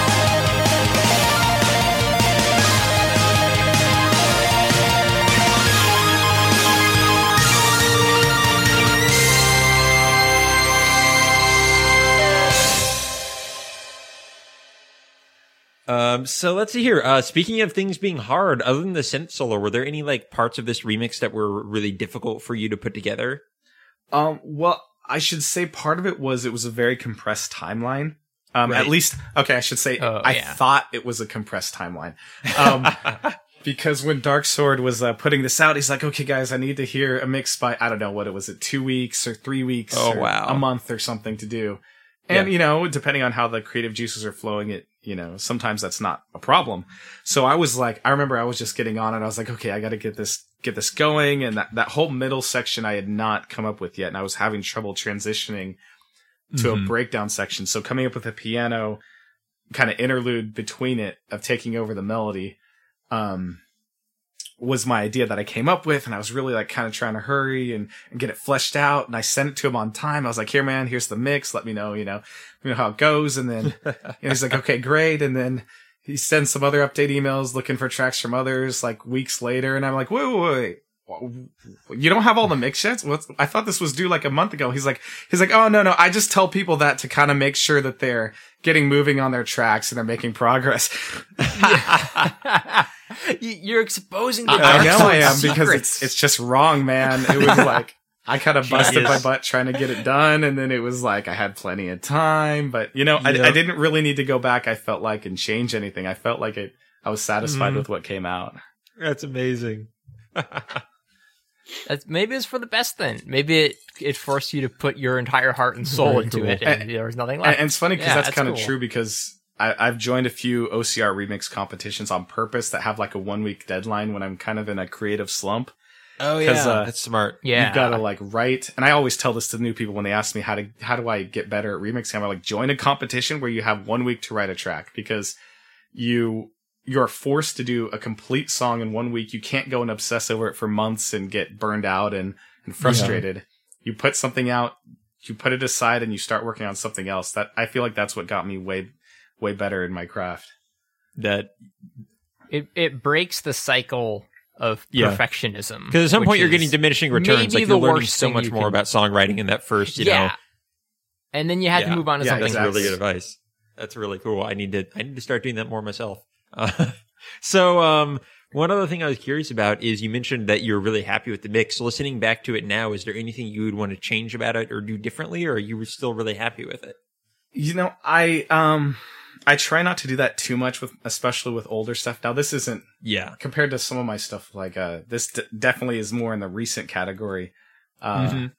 Um, so let's see here. Uh, speaking of things being hard, other than the synth solo, were there any like parts of this remix that were really difficult for you to put together? Um, well, I should say part of it was it was a very compressed timeline. Um, Right. at least, okay, I should say Oh, I yeah. thought it was a compressed timeline. Um, because when Dark Sword was uh, putting this out, he's like, okay, guys, I need to hear a mix by, I don't know, what it was, it two weeks or three weeks Oh, or wow. a month or something to do. And, Yeah. you know, depending on how the creative juices are flowing, it, you know, sometimes that's not a problem. So I was like, I remember I was just getting on it. I was like, okay, I got to get this, get this going. And that, that whole middle section I had not come up with yet. And I was having trouble transitioning to Mhm. a breakdown section. So coming up with a piano kind of interlude between it of taking over the melody, um, was my idea that I came up with. And I was really like kind of trying to hurry and, and get it fleshed out. And I sent it to him on time. I was like, here, man, here's the mix. Let me know, you know, you know how it goes. And then you know, he's like, okay, great. And then he sends some other update emails looking for tracks from others like weeks later. And I'm like, wait, wait, wait. you don't have all the mix yet? What's, I thought this was due like a month ago. He's like, he's like, oh no, no, I just tell people that to kind of make sure that they're getting moving on their tracks and they're making progress. You're exposing the I know I am secrets. because it's, it's just wrong, man. It was like, I kind of busted my butt trying to get it done. And then it was like, I had plenty of time, but you know, I, Yeah. I didn't really need to go back. I felt like and change anything. I felt like it, I was satisfied Mhm. with what came out. That's amazing. That's, maybe it's for the best then. Maybe it, it forced you to put your entire heart and soul Very into cool. it, and, And- there was nothing And, left. and it's funny because Yeah, that's, that's kind of cool. true because I, I've joined a few O C R remix competitions on purpose that have like a one week deadline when I'm kind of in a creative slump. Oh yeah. uh, that's smart. yeah. You've got to like write, and I always tell this to new people when they ask me how to how do I get better at remixing. I'm like, join a competition where you have one week to write a track because you you're forced to do a complete song in one week. You can't go and obsess over it for months and get burned out and, and frustrated. You put something out, you put it aside, and you start working on something else. That I feel like that's what got me way way better in my craft. That It it breaks the cycle of Yeah. perfectionism. because at some which point you're is getting diminishing returns. maybe Like you're the learning worst so thing much you more can- about songwriting in that first, you yeah. know. And then you have Yeah. to move on to Yeah, something That's exactly. really good advice. That's really cool. I need to I need to start doing that more myself. Uh, so um one other thing I was curious about is you mentioned that you're really happy with the mix. Listening back to it now, is there anything you would want to change about it or do differently, or are you still really happy with it? You know, I um I try not to do that too much with, especially with older stuff. Now, this isn't Yeah. compared to some of my stuff. Like, uh, this d- definitely is more in the recent category. Uh, Mhm.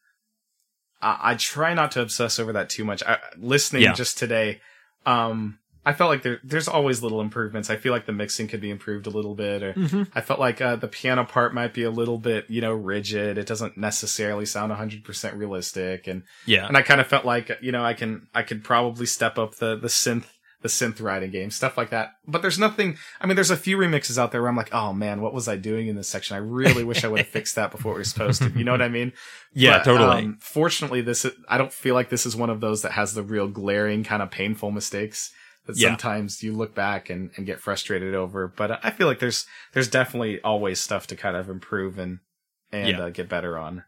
I-, I try not to obsess over that too much. I, listening Yeah. just today, um, I felt like there, there's always little improvements. I feel like the mixing could be improved a little bit, or Mhm. I felt like uh, the piano part might be a little bit, you know, rigid. It doesn't necessarily sound one hundred percent realistic, and Yeah. and I kind of felt like, you know, I can I could probably step up the the synth the synth writing game, stuff like that. But there's nothing. I mean, there's a few remixes out there where I'm like, oh man, what was I doing in this section? I really wish I would have fixed that before it was posted. You know what I mean? Yeah, But, totally. um, fortunately, this is, I don't feel like this is one of those that has the real glaring kind of painful mistakes that Yeah. sometimes you look back and, and get frustrated over. But I feel like there's there's definitely always stuff to kind of improve and and Yeah. uh, get better on.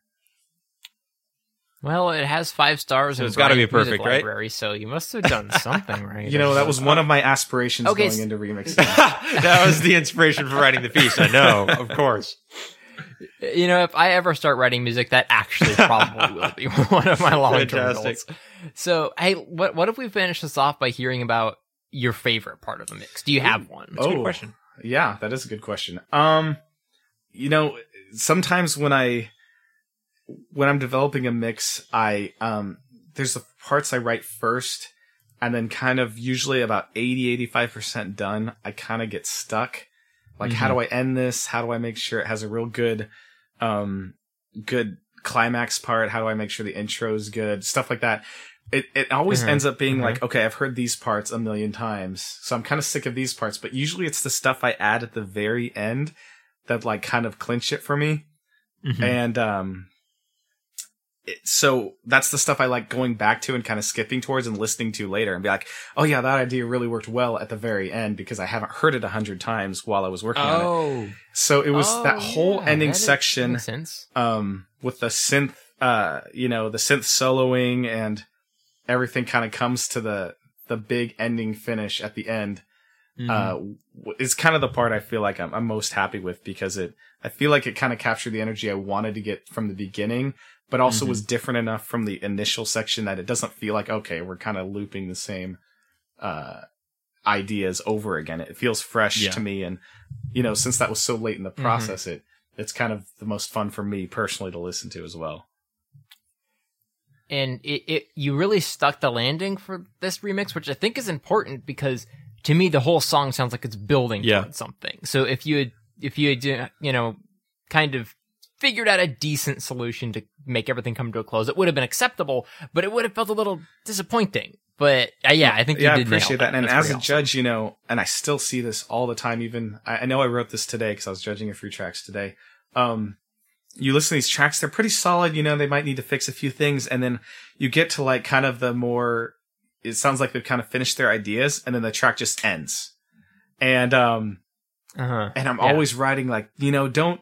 Well, it has five stars. So in it's gotta be Brian's music perfect, right? library, so you must have done something right. You know, that was one of my aspirations Okay, going s- into remixing. That was the inspiration for writing the piece. I know, of course. You know, if I ever start writing music, that actually probably will be one of my long-term Fantastic. goals. So, hey, what what if we finish this off by hearing about your favorite part of the mix? Do you have one? That's a good Oh. question. Yeah, that is a good question. Um, you know, sometimes when I when I'm developing a mix, I um there's the parts I write first, and then kind of usually about eighty, eighty-five percent done, I kind of get stuck. Like, how do I end this? How do I make sure it has a real good um good climax part? How do I make sure the intro is good? Stuff like that. It it always Mhm. ends up being Mhm. like, okay, I've heard these parts a million times, so I'm kind of sick of these parts. But usually it's the stuff I add at the very end that like kind of clinch it for me. Mhm. And um, it, so that's the stuff I like going back to and kind of skipping towards and listening to later and be like, oh yeah, that idea really worked well at the very end because I haven't heard it a hundred times while I was working on it. Oh, So it was Oh, that whole yeah, ending that is- section makes sense. um, with the synth, uh, you know, the synth soloing and everything kind of comes to the the big ending finish at the end. Mhm. Uh, w- is kind of the part I feel like I'm, I'm most happy with because it, I feel like it kind of captured the energy I wanted to get from the beginning, but also Mhm. was different enough from the initial section that it doesn't feel like, okay, we're kind of looping the same, uh, ideas over again. It feels fresh Yeah. to me. And, you know, since that was so late in the process, it, it's kind of the most fun for me personally to listen to as well. And it, it you really stuck the landing for this remix, which I think is important because to me the whole song sounds like it's building Yeah. towards something. So if you had if you had uh, you know kind of figured out a decent solution to make everything come to a close, it would have been acceptable, but it would have felt a little disappointing. But uh, yeah, I think you Yeah, I did nail appreciate that. And That's as a pretty awesome. judge, you know, and I still see this all the time. Even I, I know I wrote this today because I was judging a few tracks today. Um, you listen to these tracks; they're pretty solid. You know, they might need to fix a few things, and then you get to like kind of the more. It sounds like they've kind of finished their ideas, and then the track just ends. And um, Uh-huh. and I'm Yeah. always writing like, you know, don't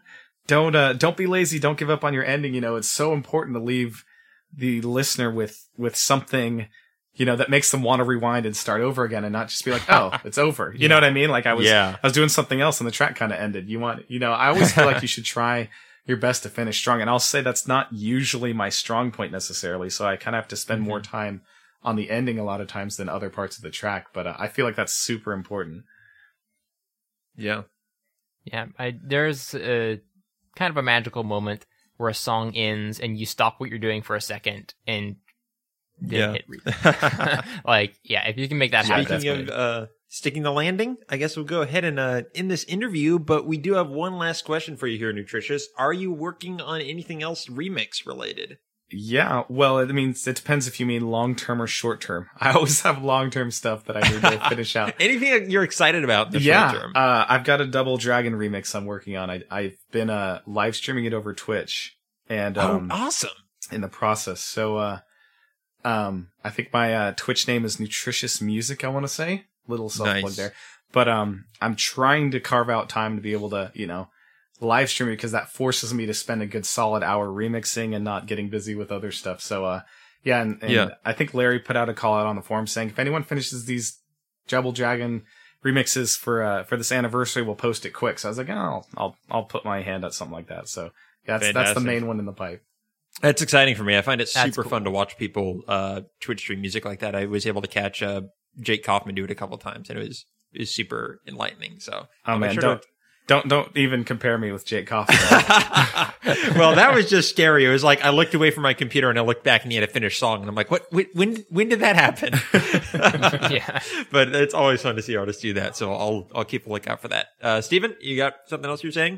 don't uh, don't be lazy. Don't give up on your ending. You know, it's so important to leave the listener with with something, you know, that makes them want to rewind and start over again, and not just be like, oh, it's over. You yeah. know what I mean? Like I was, yeah. I was doing something else, and the track kind of ended. You want, you know, I always feel like you should try your best to finish strong, and I'll say that's not usually my strong point necessarily. So I kind of have to spend mm-hmm. more time on the ending a lot of times than other parts of the track. But uh, I feel like that's super important. Yeah. Yeah. I, there's a kind of a magical moment where a song ends and you stop what you're doing for a second and then yeah. hit replay. Like, yeah, if you can make that happen. Speaking of uh, sticking the landing, I guess we'll go ahead and uh, end this interview, but we do have one last question for you here, Nutritious. Are you working on anything else remix related? Yeah, well, it means it depends if you mean long term or short term. I always have long term stuff that I need to finish out. Anything that you're excited about in the yeah, short term? Uh, I've got a Double Dragon remix I'm working on. I, I've been uh, live streaming it over Twitch, and um, oh, awesome! In the process, so uh, um, I think my uh, Twitch name is Nutritious Music. I want to say little self plug nice. there, but um, I'm trying to carve out time to be able to, you know, live stream because that forces me to spend a good solid hour remixing and not getting busy with other stuff. So, uh, yeah, and, and yeah. I think Larry put out a call out on the forum saying if anyone finishes these Double Dragon remixes for uh, for this anniversary, we'll post it quick. So I was like, oh, I'll I'll, I'll put my hand at something like that. So yeah, that's that's the main one in the pipe. That's exciting for me. I find it That's super cool. fun to watch people uh, Twitch stream music like that. I was able to catch uh, Jake Kaufman do it a couple times, and it was it was super enlightening. So oh man, sure don't. to- Don't don't even compare me with Jake Kaufman. Well, that was just scary. It was like I looked away from my computer and I looked back and he had a finished song, and I'm like, "What? When? When did that happen?" Yeah, but it's always fun to see artists do that. So I'll I'll keep a lookout for that. Uh, Steven, you got something else you're saying?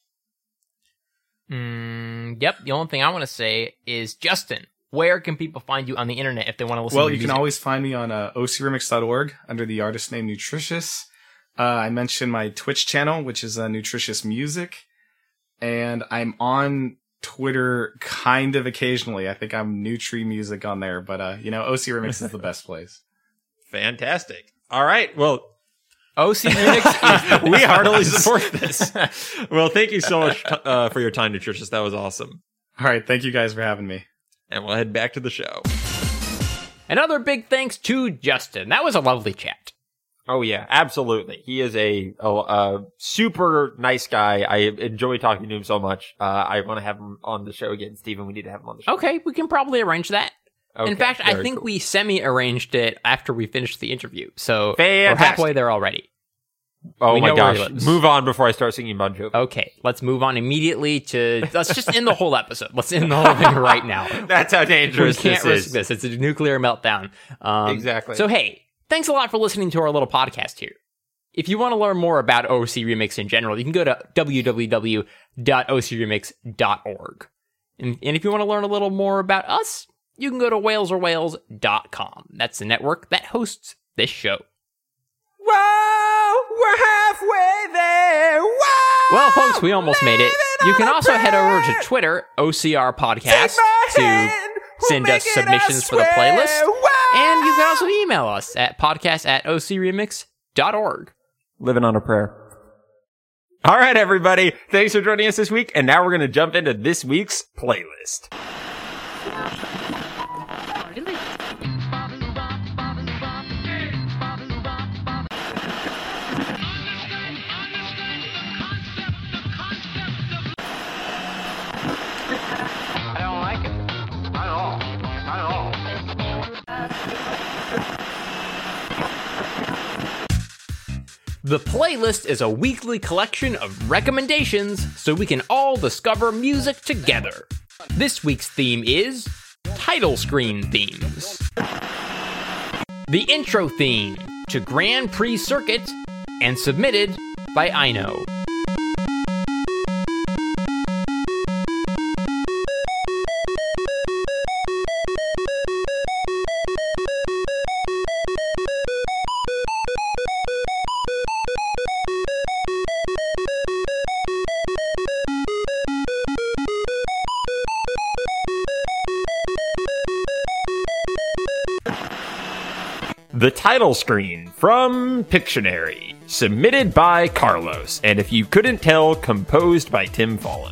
Mm, yep. The only thing I want to say is, Justin, where can people find you on the internet if they want to listen? Well, to you music? can always find me on uh, o c remix dot org under the artist name Nutritious. Uh, I mentioned my Twitch channel, which is uh, Nutritious Music, and I'm on Twitter kind of occasionally. I think I'm Nutri Music on there, but uh, you know, O C Remix is the best place. Fantastic. All right. Well, O C Remix, we heartily support this. Well, thank you so much uh, for your time, Nutritious. That was awesome. All right, thank you guys for having me. And we'll head back to the show. Another big thanks to Justin. That was a lovely chat. Oh yeah, absolutely. He is a, a, a super nice guy. I enjoy talking to him so much. Uh, I want to have him on the show again, Steven. We need to have him on the show. Okay, we can probably arrange that. Okay, in fact, I very think cool. we semi-arranged it after we finished the interview. So Fantastic. we're halfway there already. Oh We my know where he gosh. lives. Move on before I start singing Bon Jovi. Okay, let's move on immediately to... Let's just end the whole episode. Let's end the whole thing right now. That's how We dangerous can't this risk is. this. It's a nuclear meltdown. Um, Exactly. So hey, thanks a lot for listening to our little podcast here. If you want to learn more about O C Remix in general, you can go to w w w dot o c remix dot org. And, and if you want to learn a little more about us, you can go to wales or wales dot com. That's the network that hosts this show. Whoa, we're halfway there. Whoa. Well, folks, we almost made it. You can also head over to Twitter, O C R Podcast, to send us submissions for the playlist. And you can also email us at podcast at o c remix dot org. Living on a prayer. All right, everybody. Thanks for joining us this week. And now we're going to jump into this week's playlist. I don't like it. Not at all. Not at all. The playlist is a weekly collection of recommendations so we can all discover music together. This week's theme is title screen themes. The intro theme to Grand Prix Circuit and submitted by Ino. The title screen from Pictionary, submitted by Carlos, and if you couldn't tell, composed by Tim Fallon.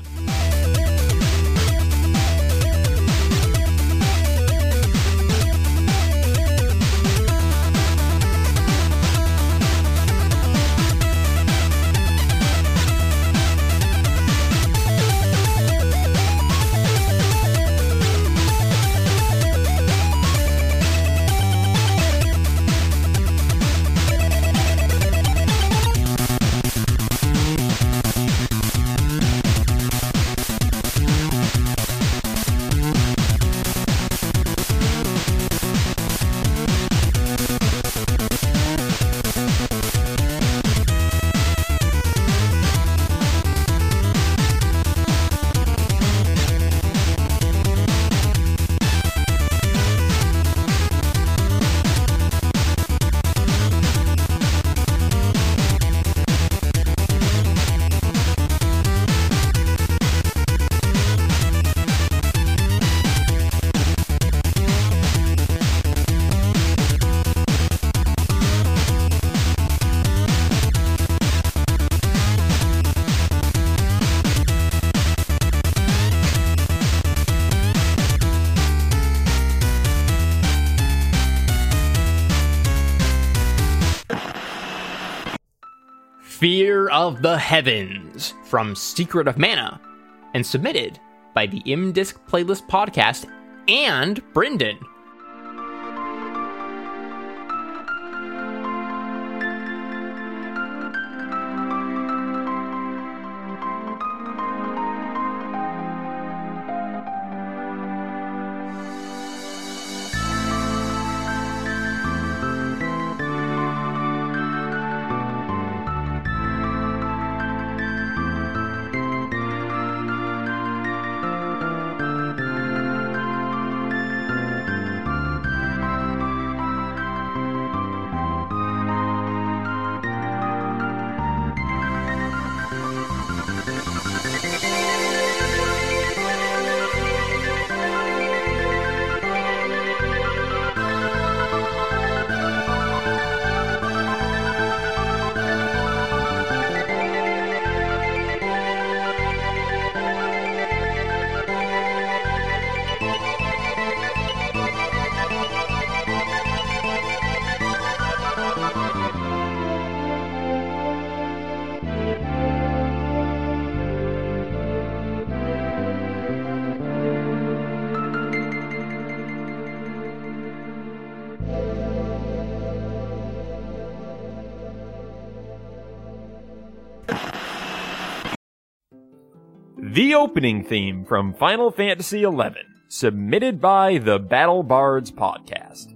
Fear of the Heavens from Secret of Mana, and submitted by the M-Disc Playlist Podcast and Brendan. The opening theme from Final Fantasy eleven, submitted by the Battle Bards Podcast.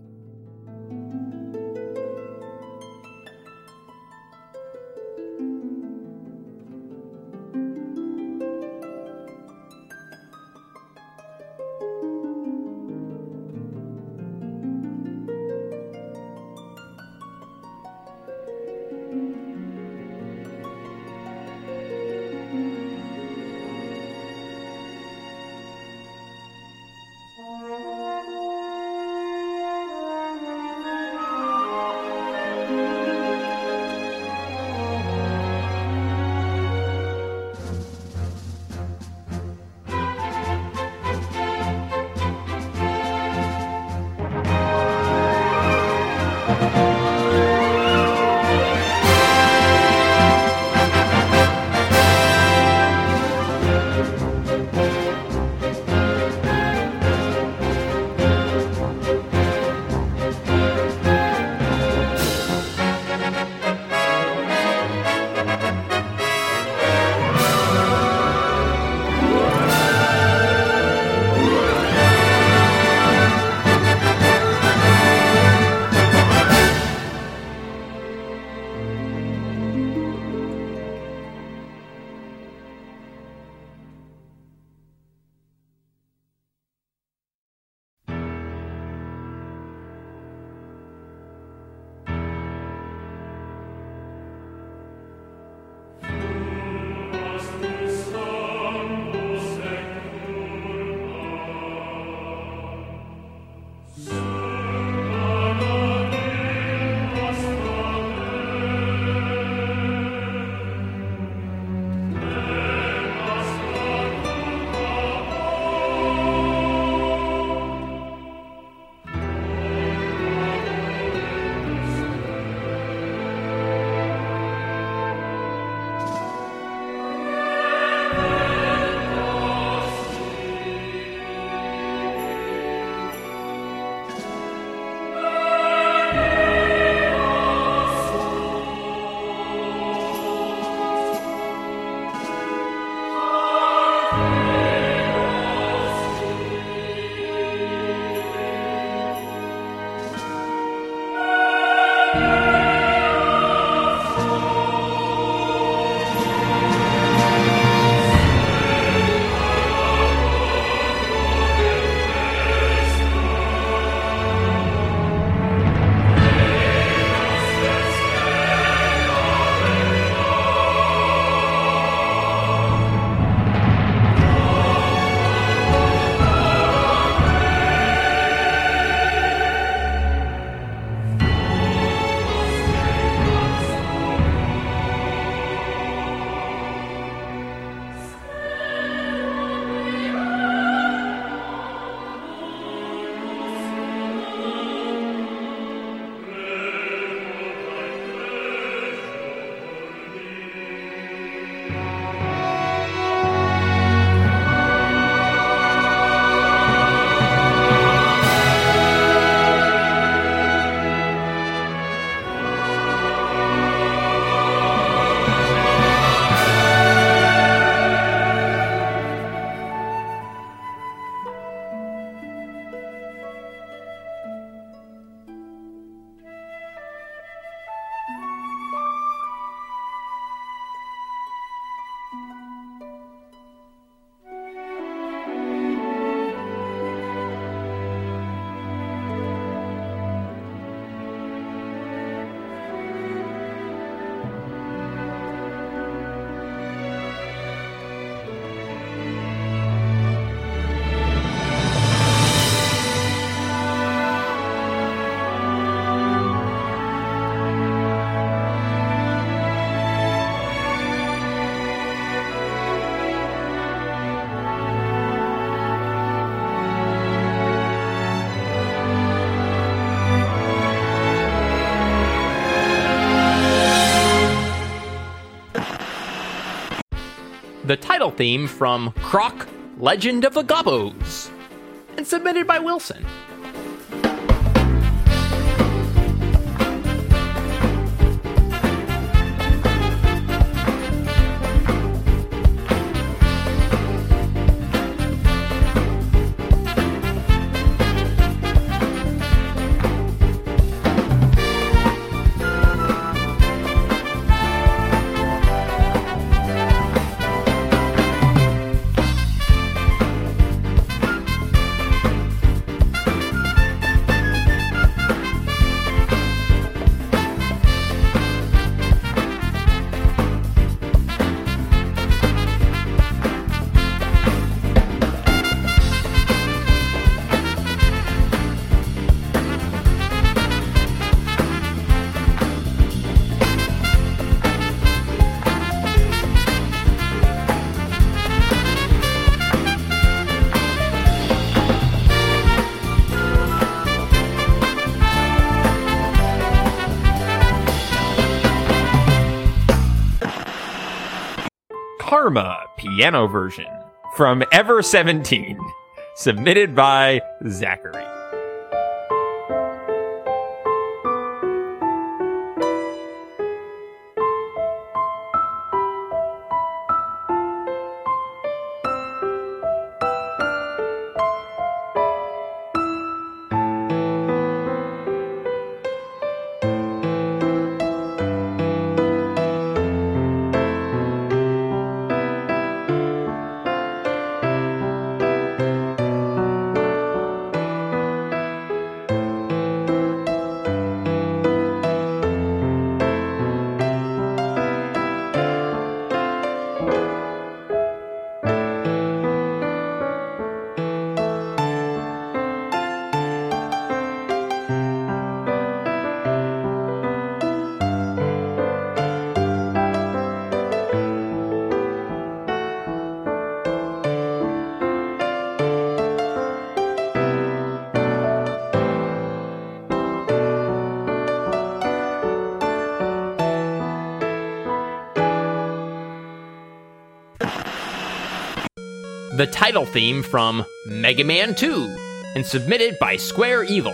the title theme from Croc, Legend of the Gobbos, and submitted by Wilson. Karma piano version from Ever seventeen, submitted by Zachary. The title theme from Mega Man two, and submitted by Square Evil.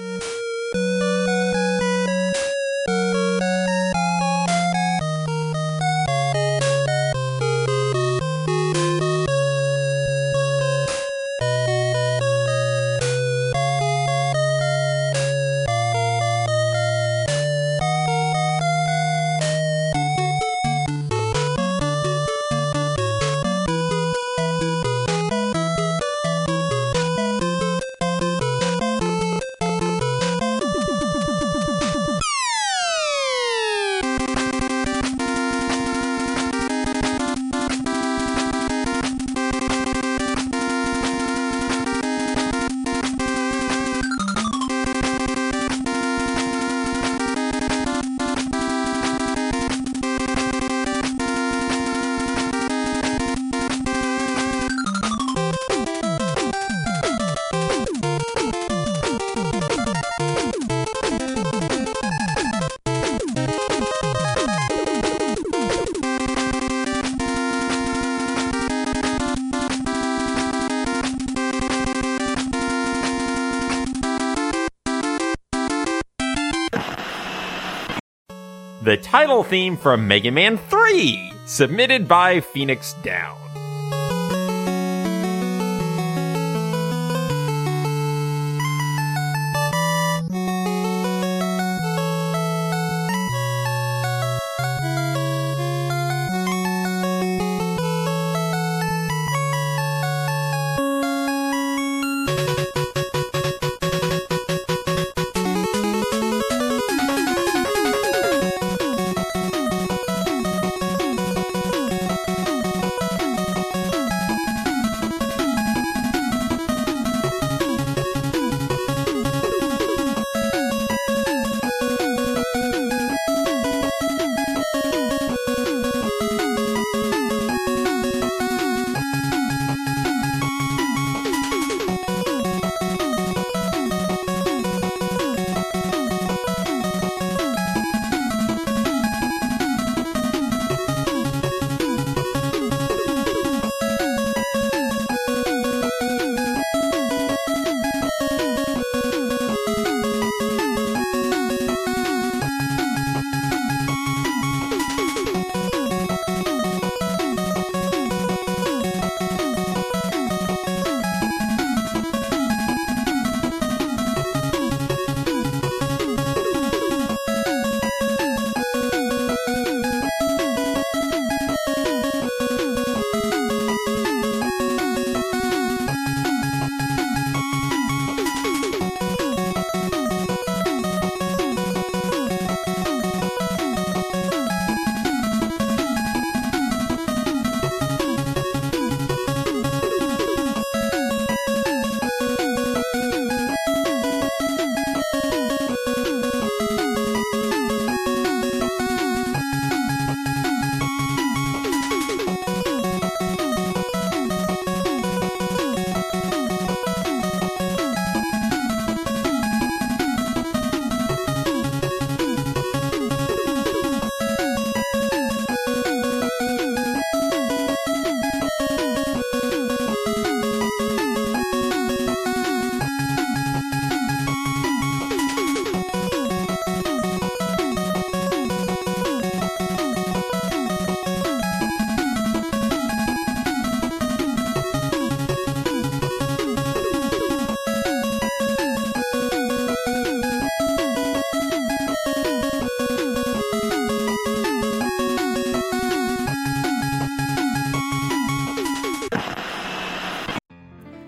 The title theme from Mega Man three, submitted by Phoenix Down.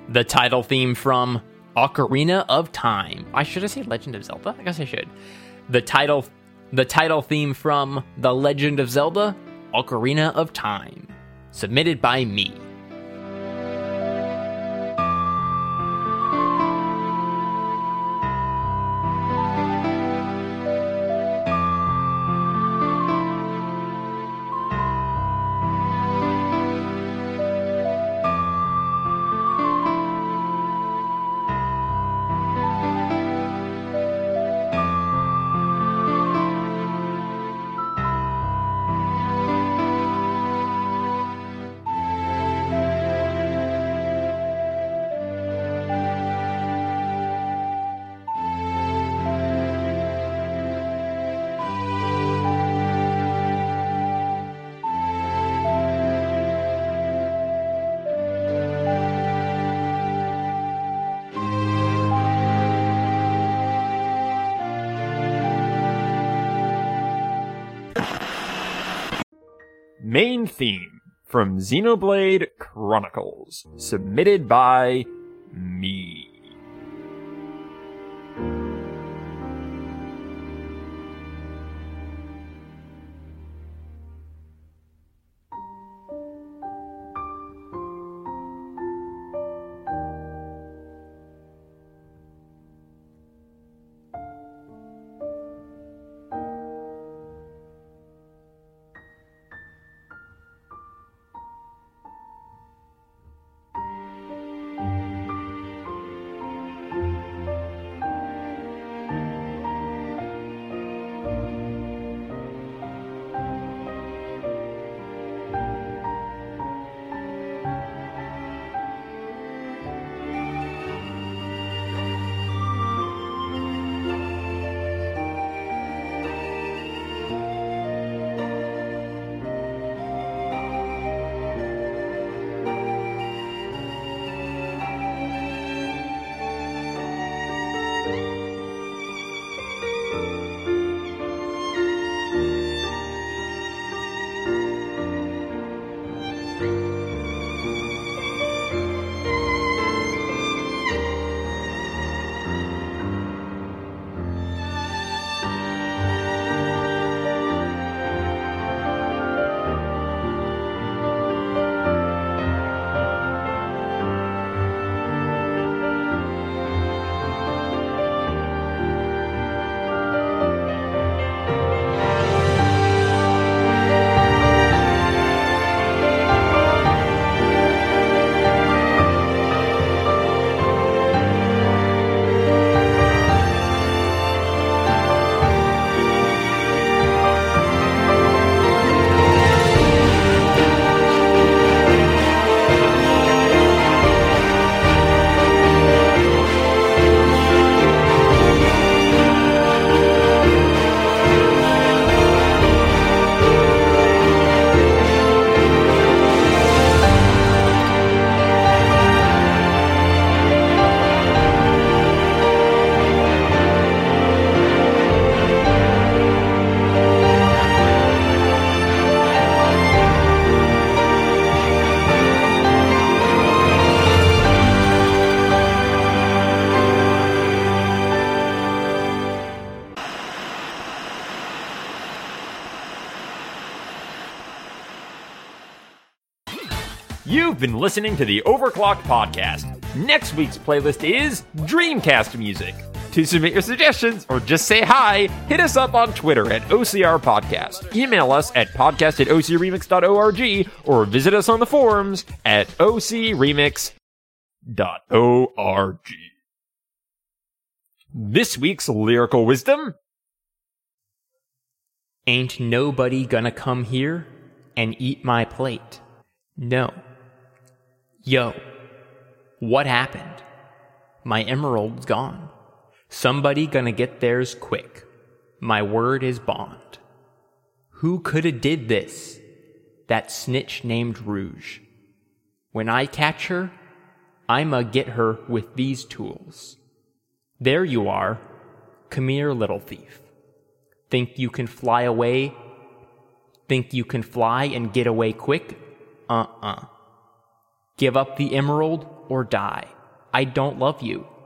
The title theme from Ocarina of Time. I should have said Legend of Zelda? I guess I should. The title the title theme from The Legend of Zelda, Ocarina of Time. Submitted by me. Main theme from Xenoblade Chronicles, submitted by me. You've been listening to the Overclocked Podcast. Next week's playlist is Dreamcast music. To submit your suggestions or just say hi, hit us up on Twitter at O C R Podcast. Email us at podcast at O C remix dot org or visit us on the forums at O C remix dot org. This week's lyrical wisdom: Ain't nobody gonna come here and eat my plate. No. Yo, what happened? My emerald's gone. Somebody gonna get theirs quick. My word is bond. Who coulda did this? That snitch named Rouge. When I catch her, I'ma get her with these tools. There you are. Come here, little thief. Think you can fly away? Think you can fly and get away quick? Uh-uh. Give up the emerald or die. I Don't Love You.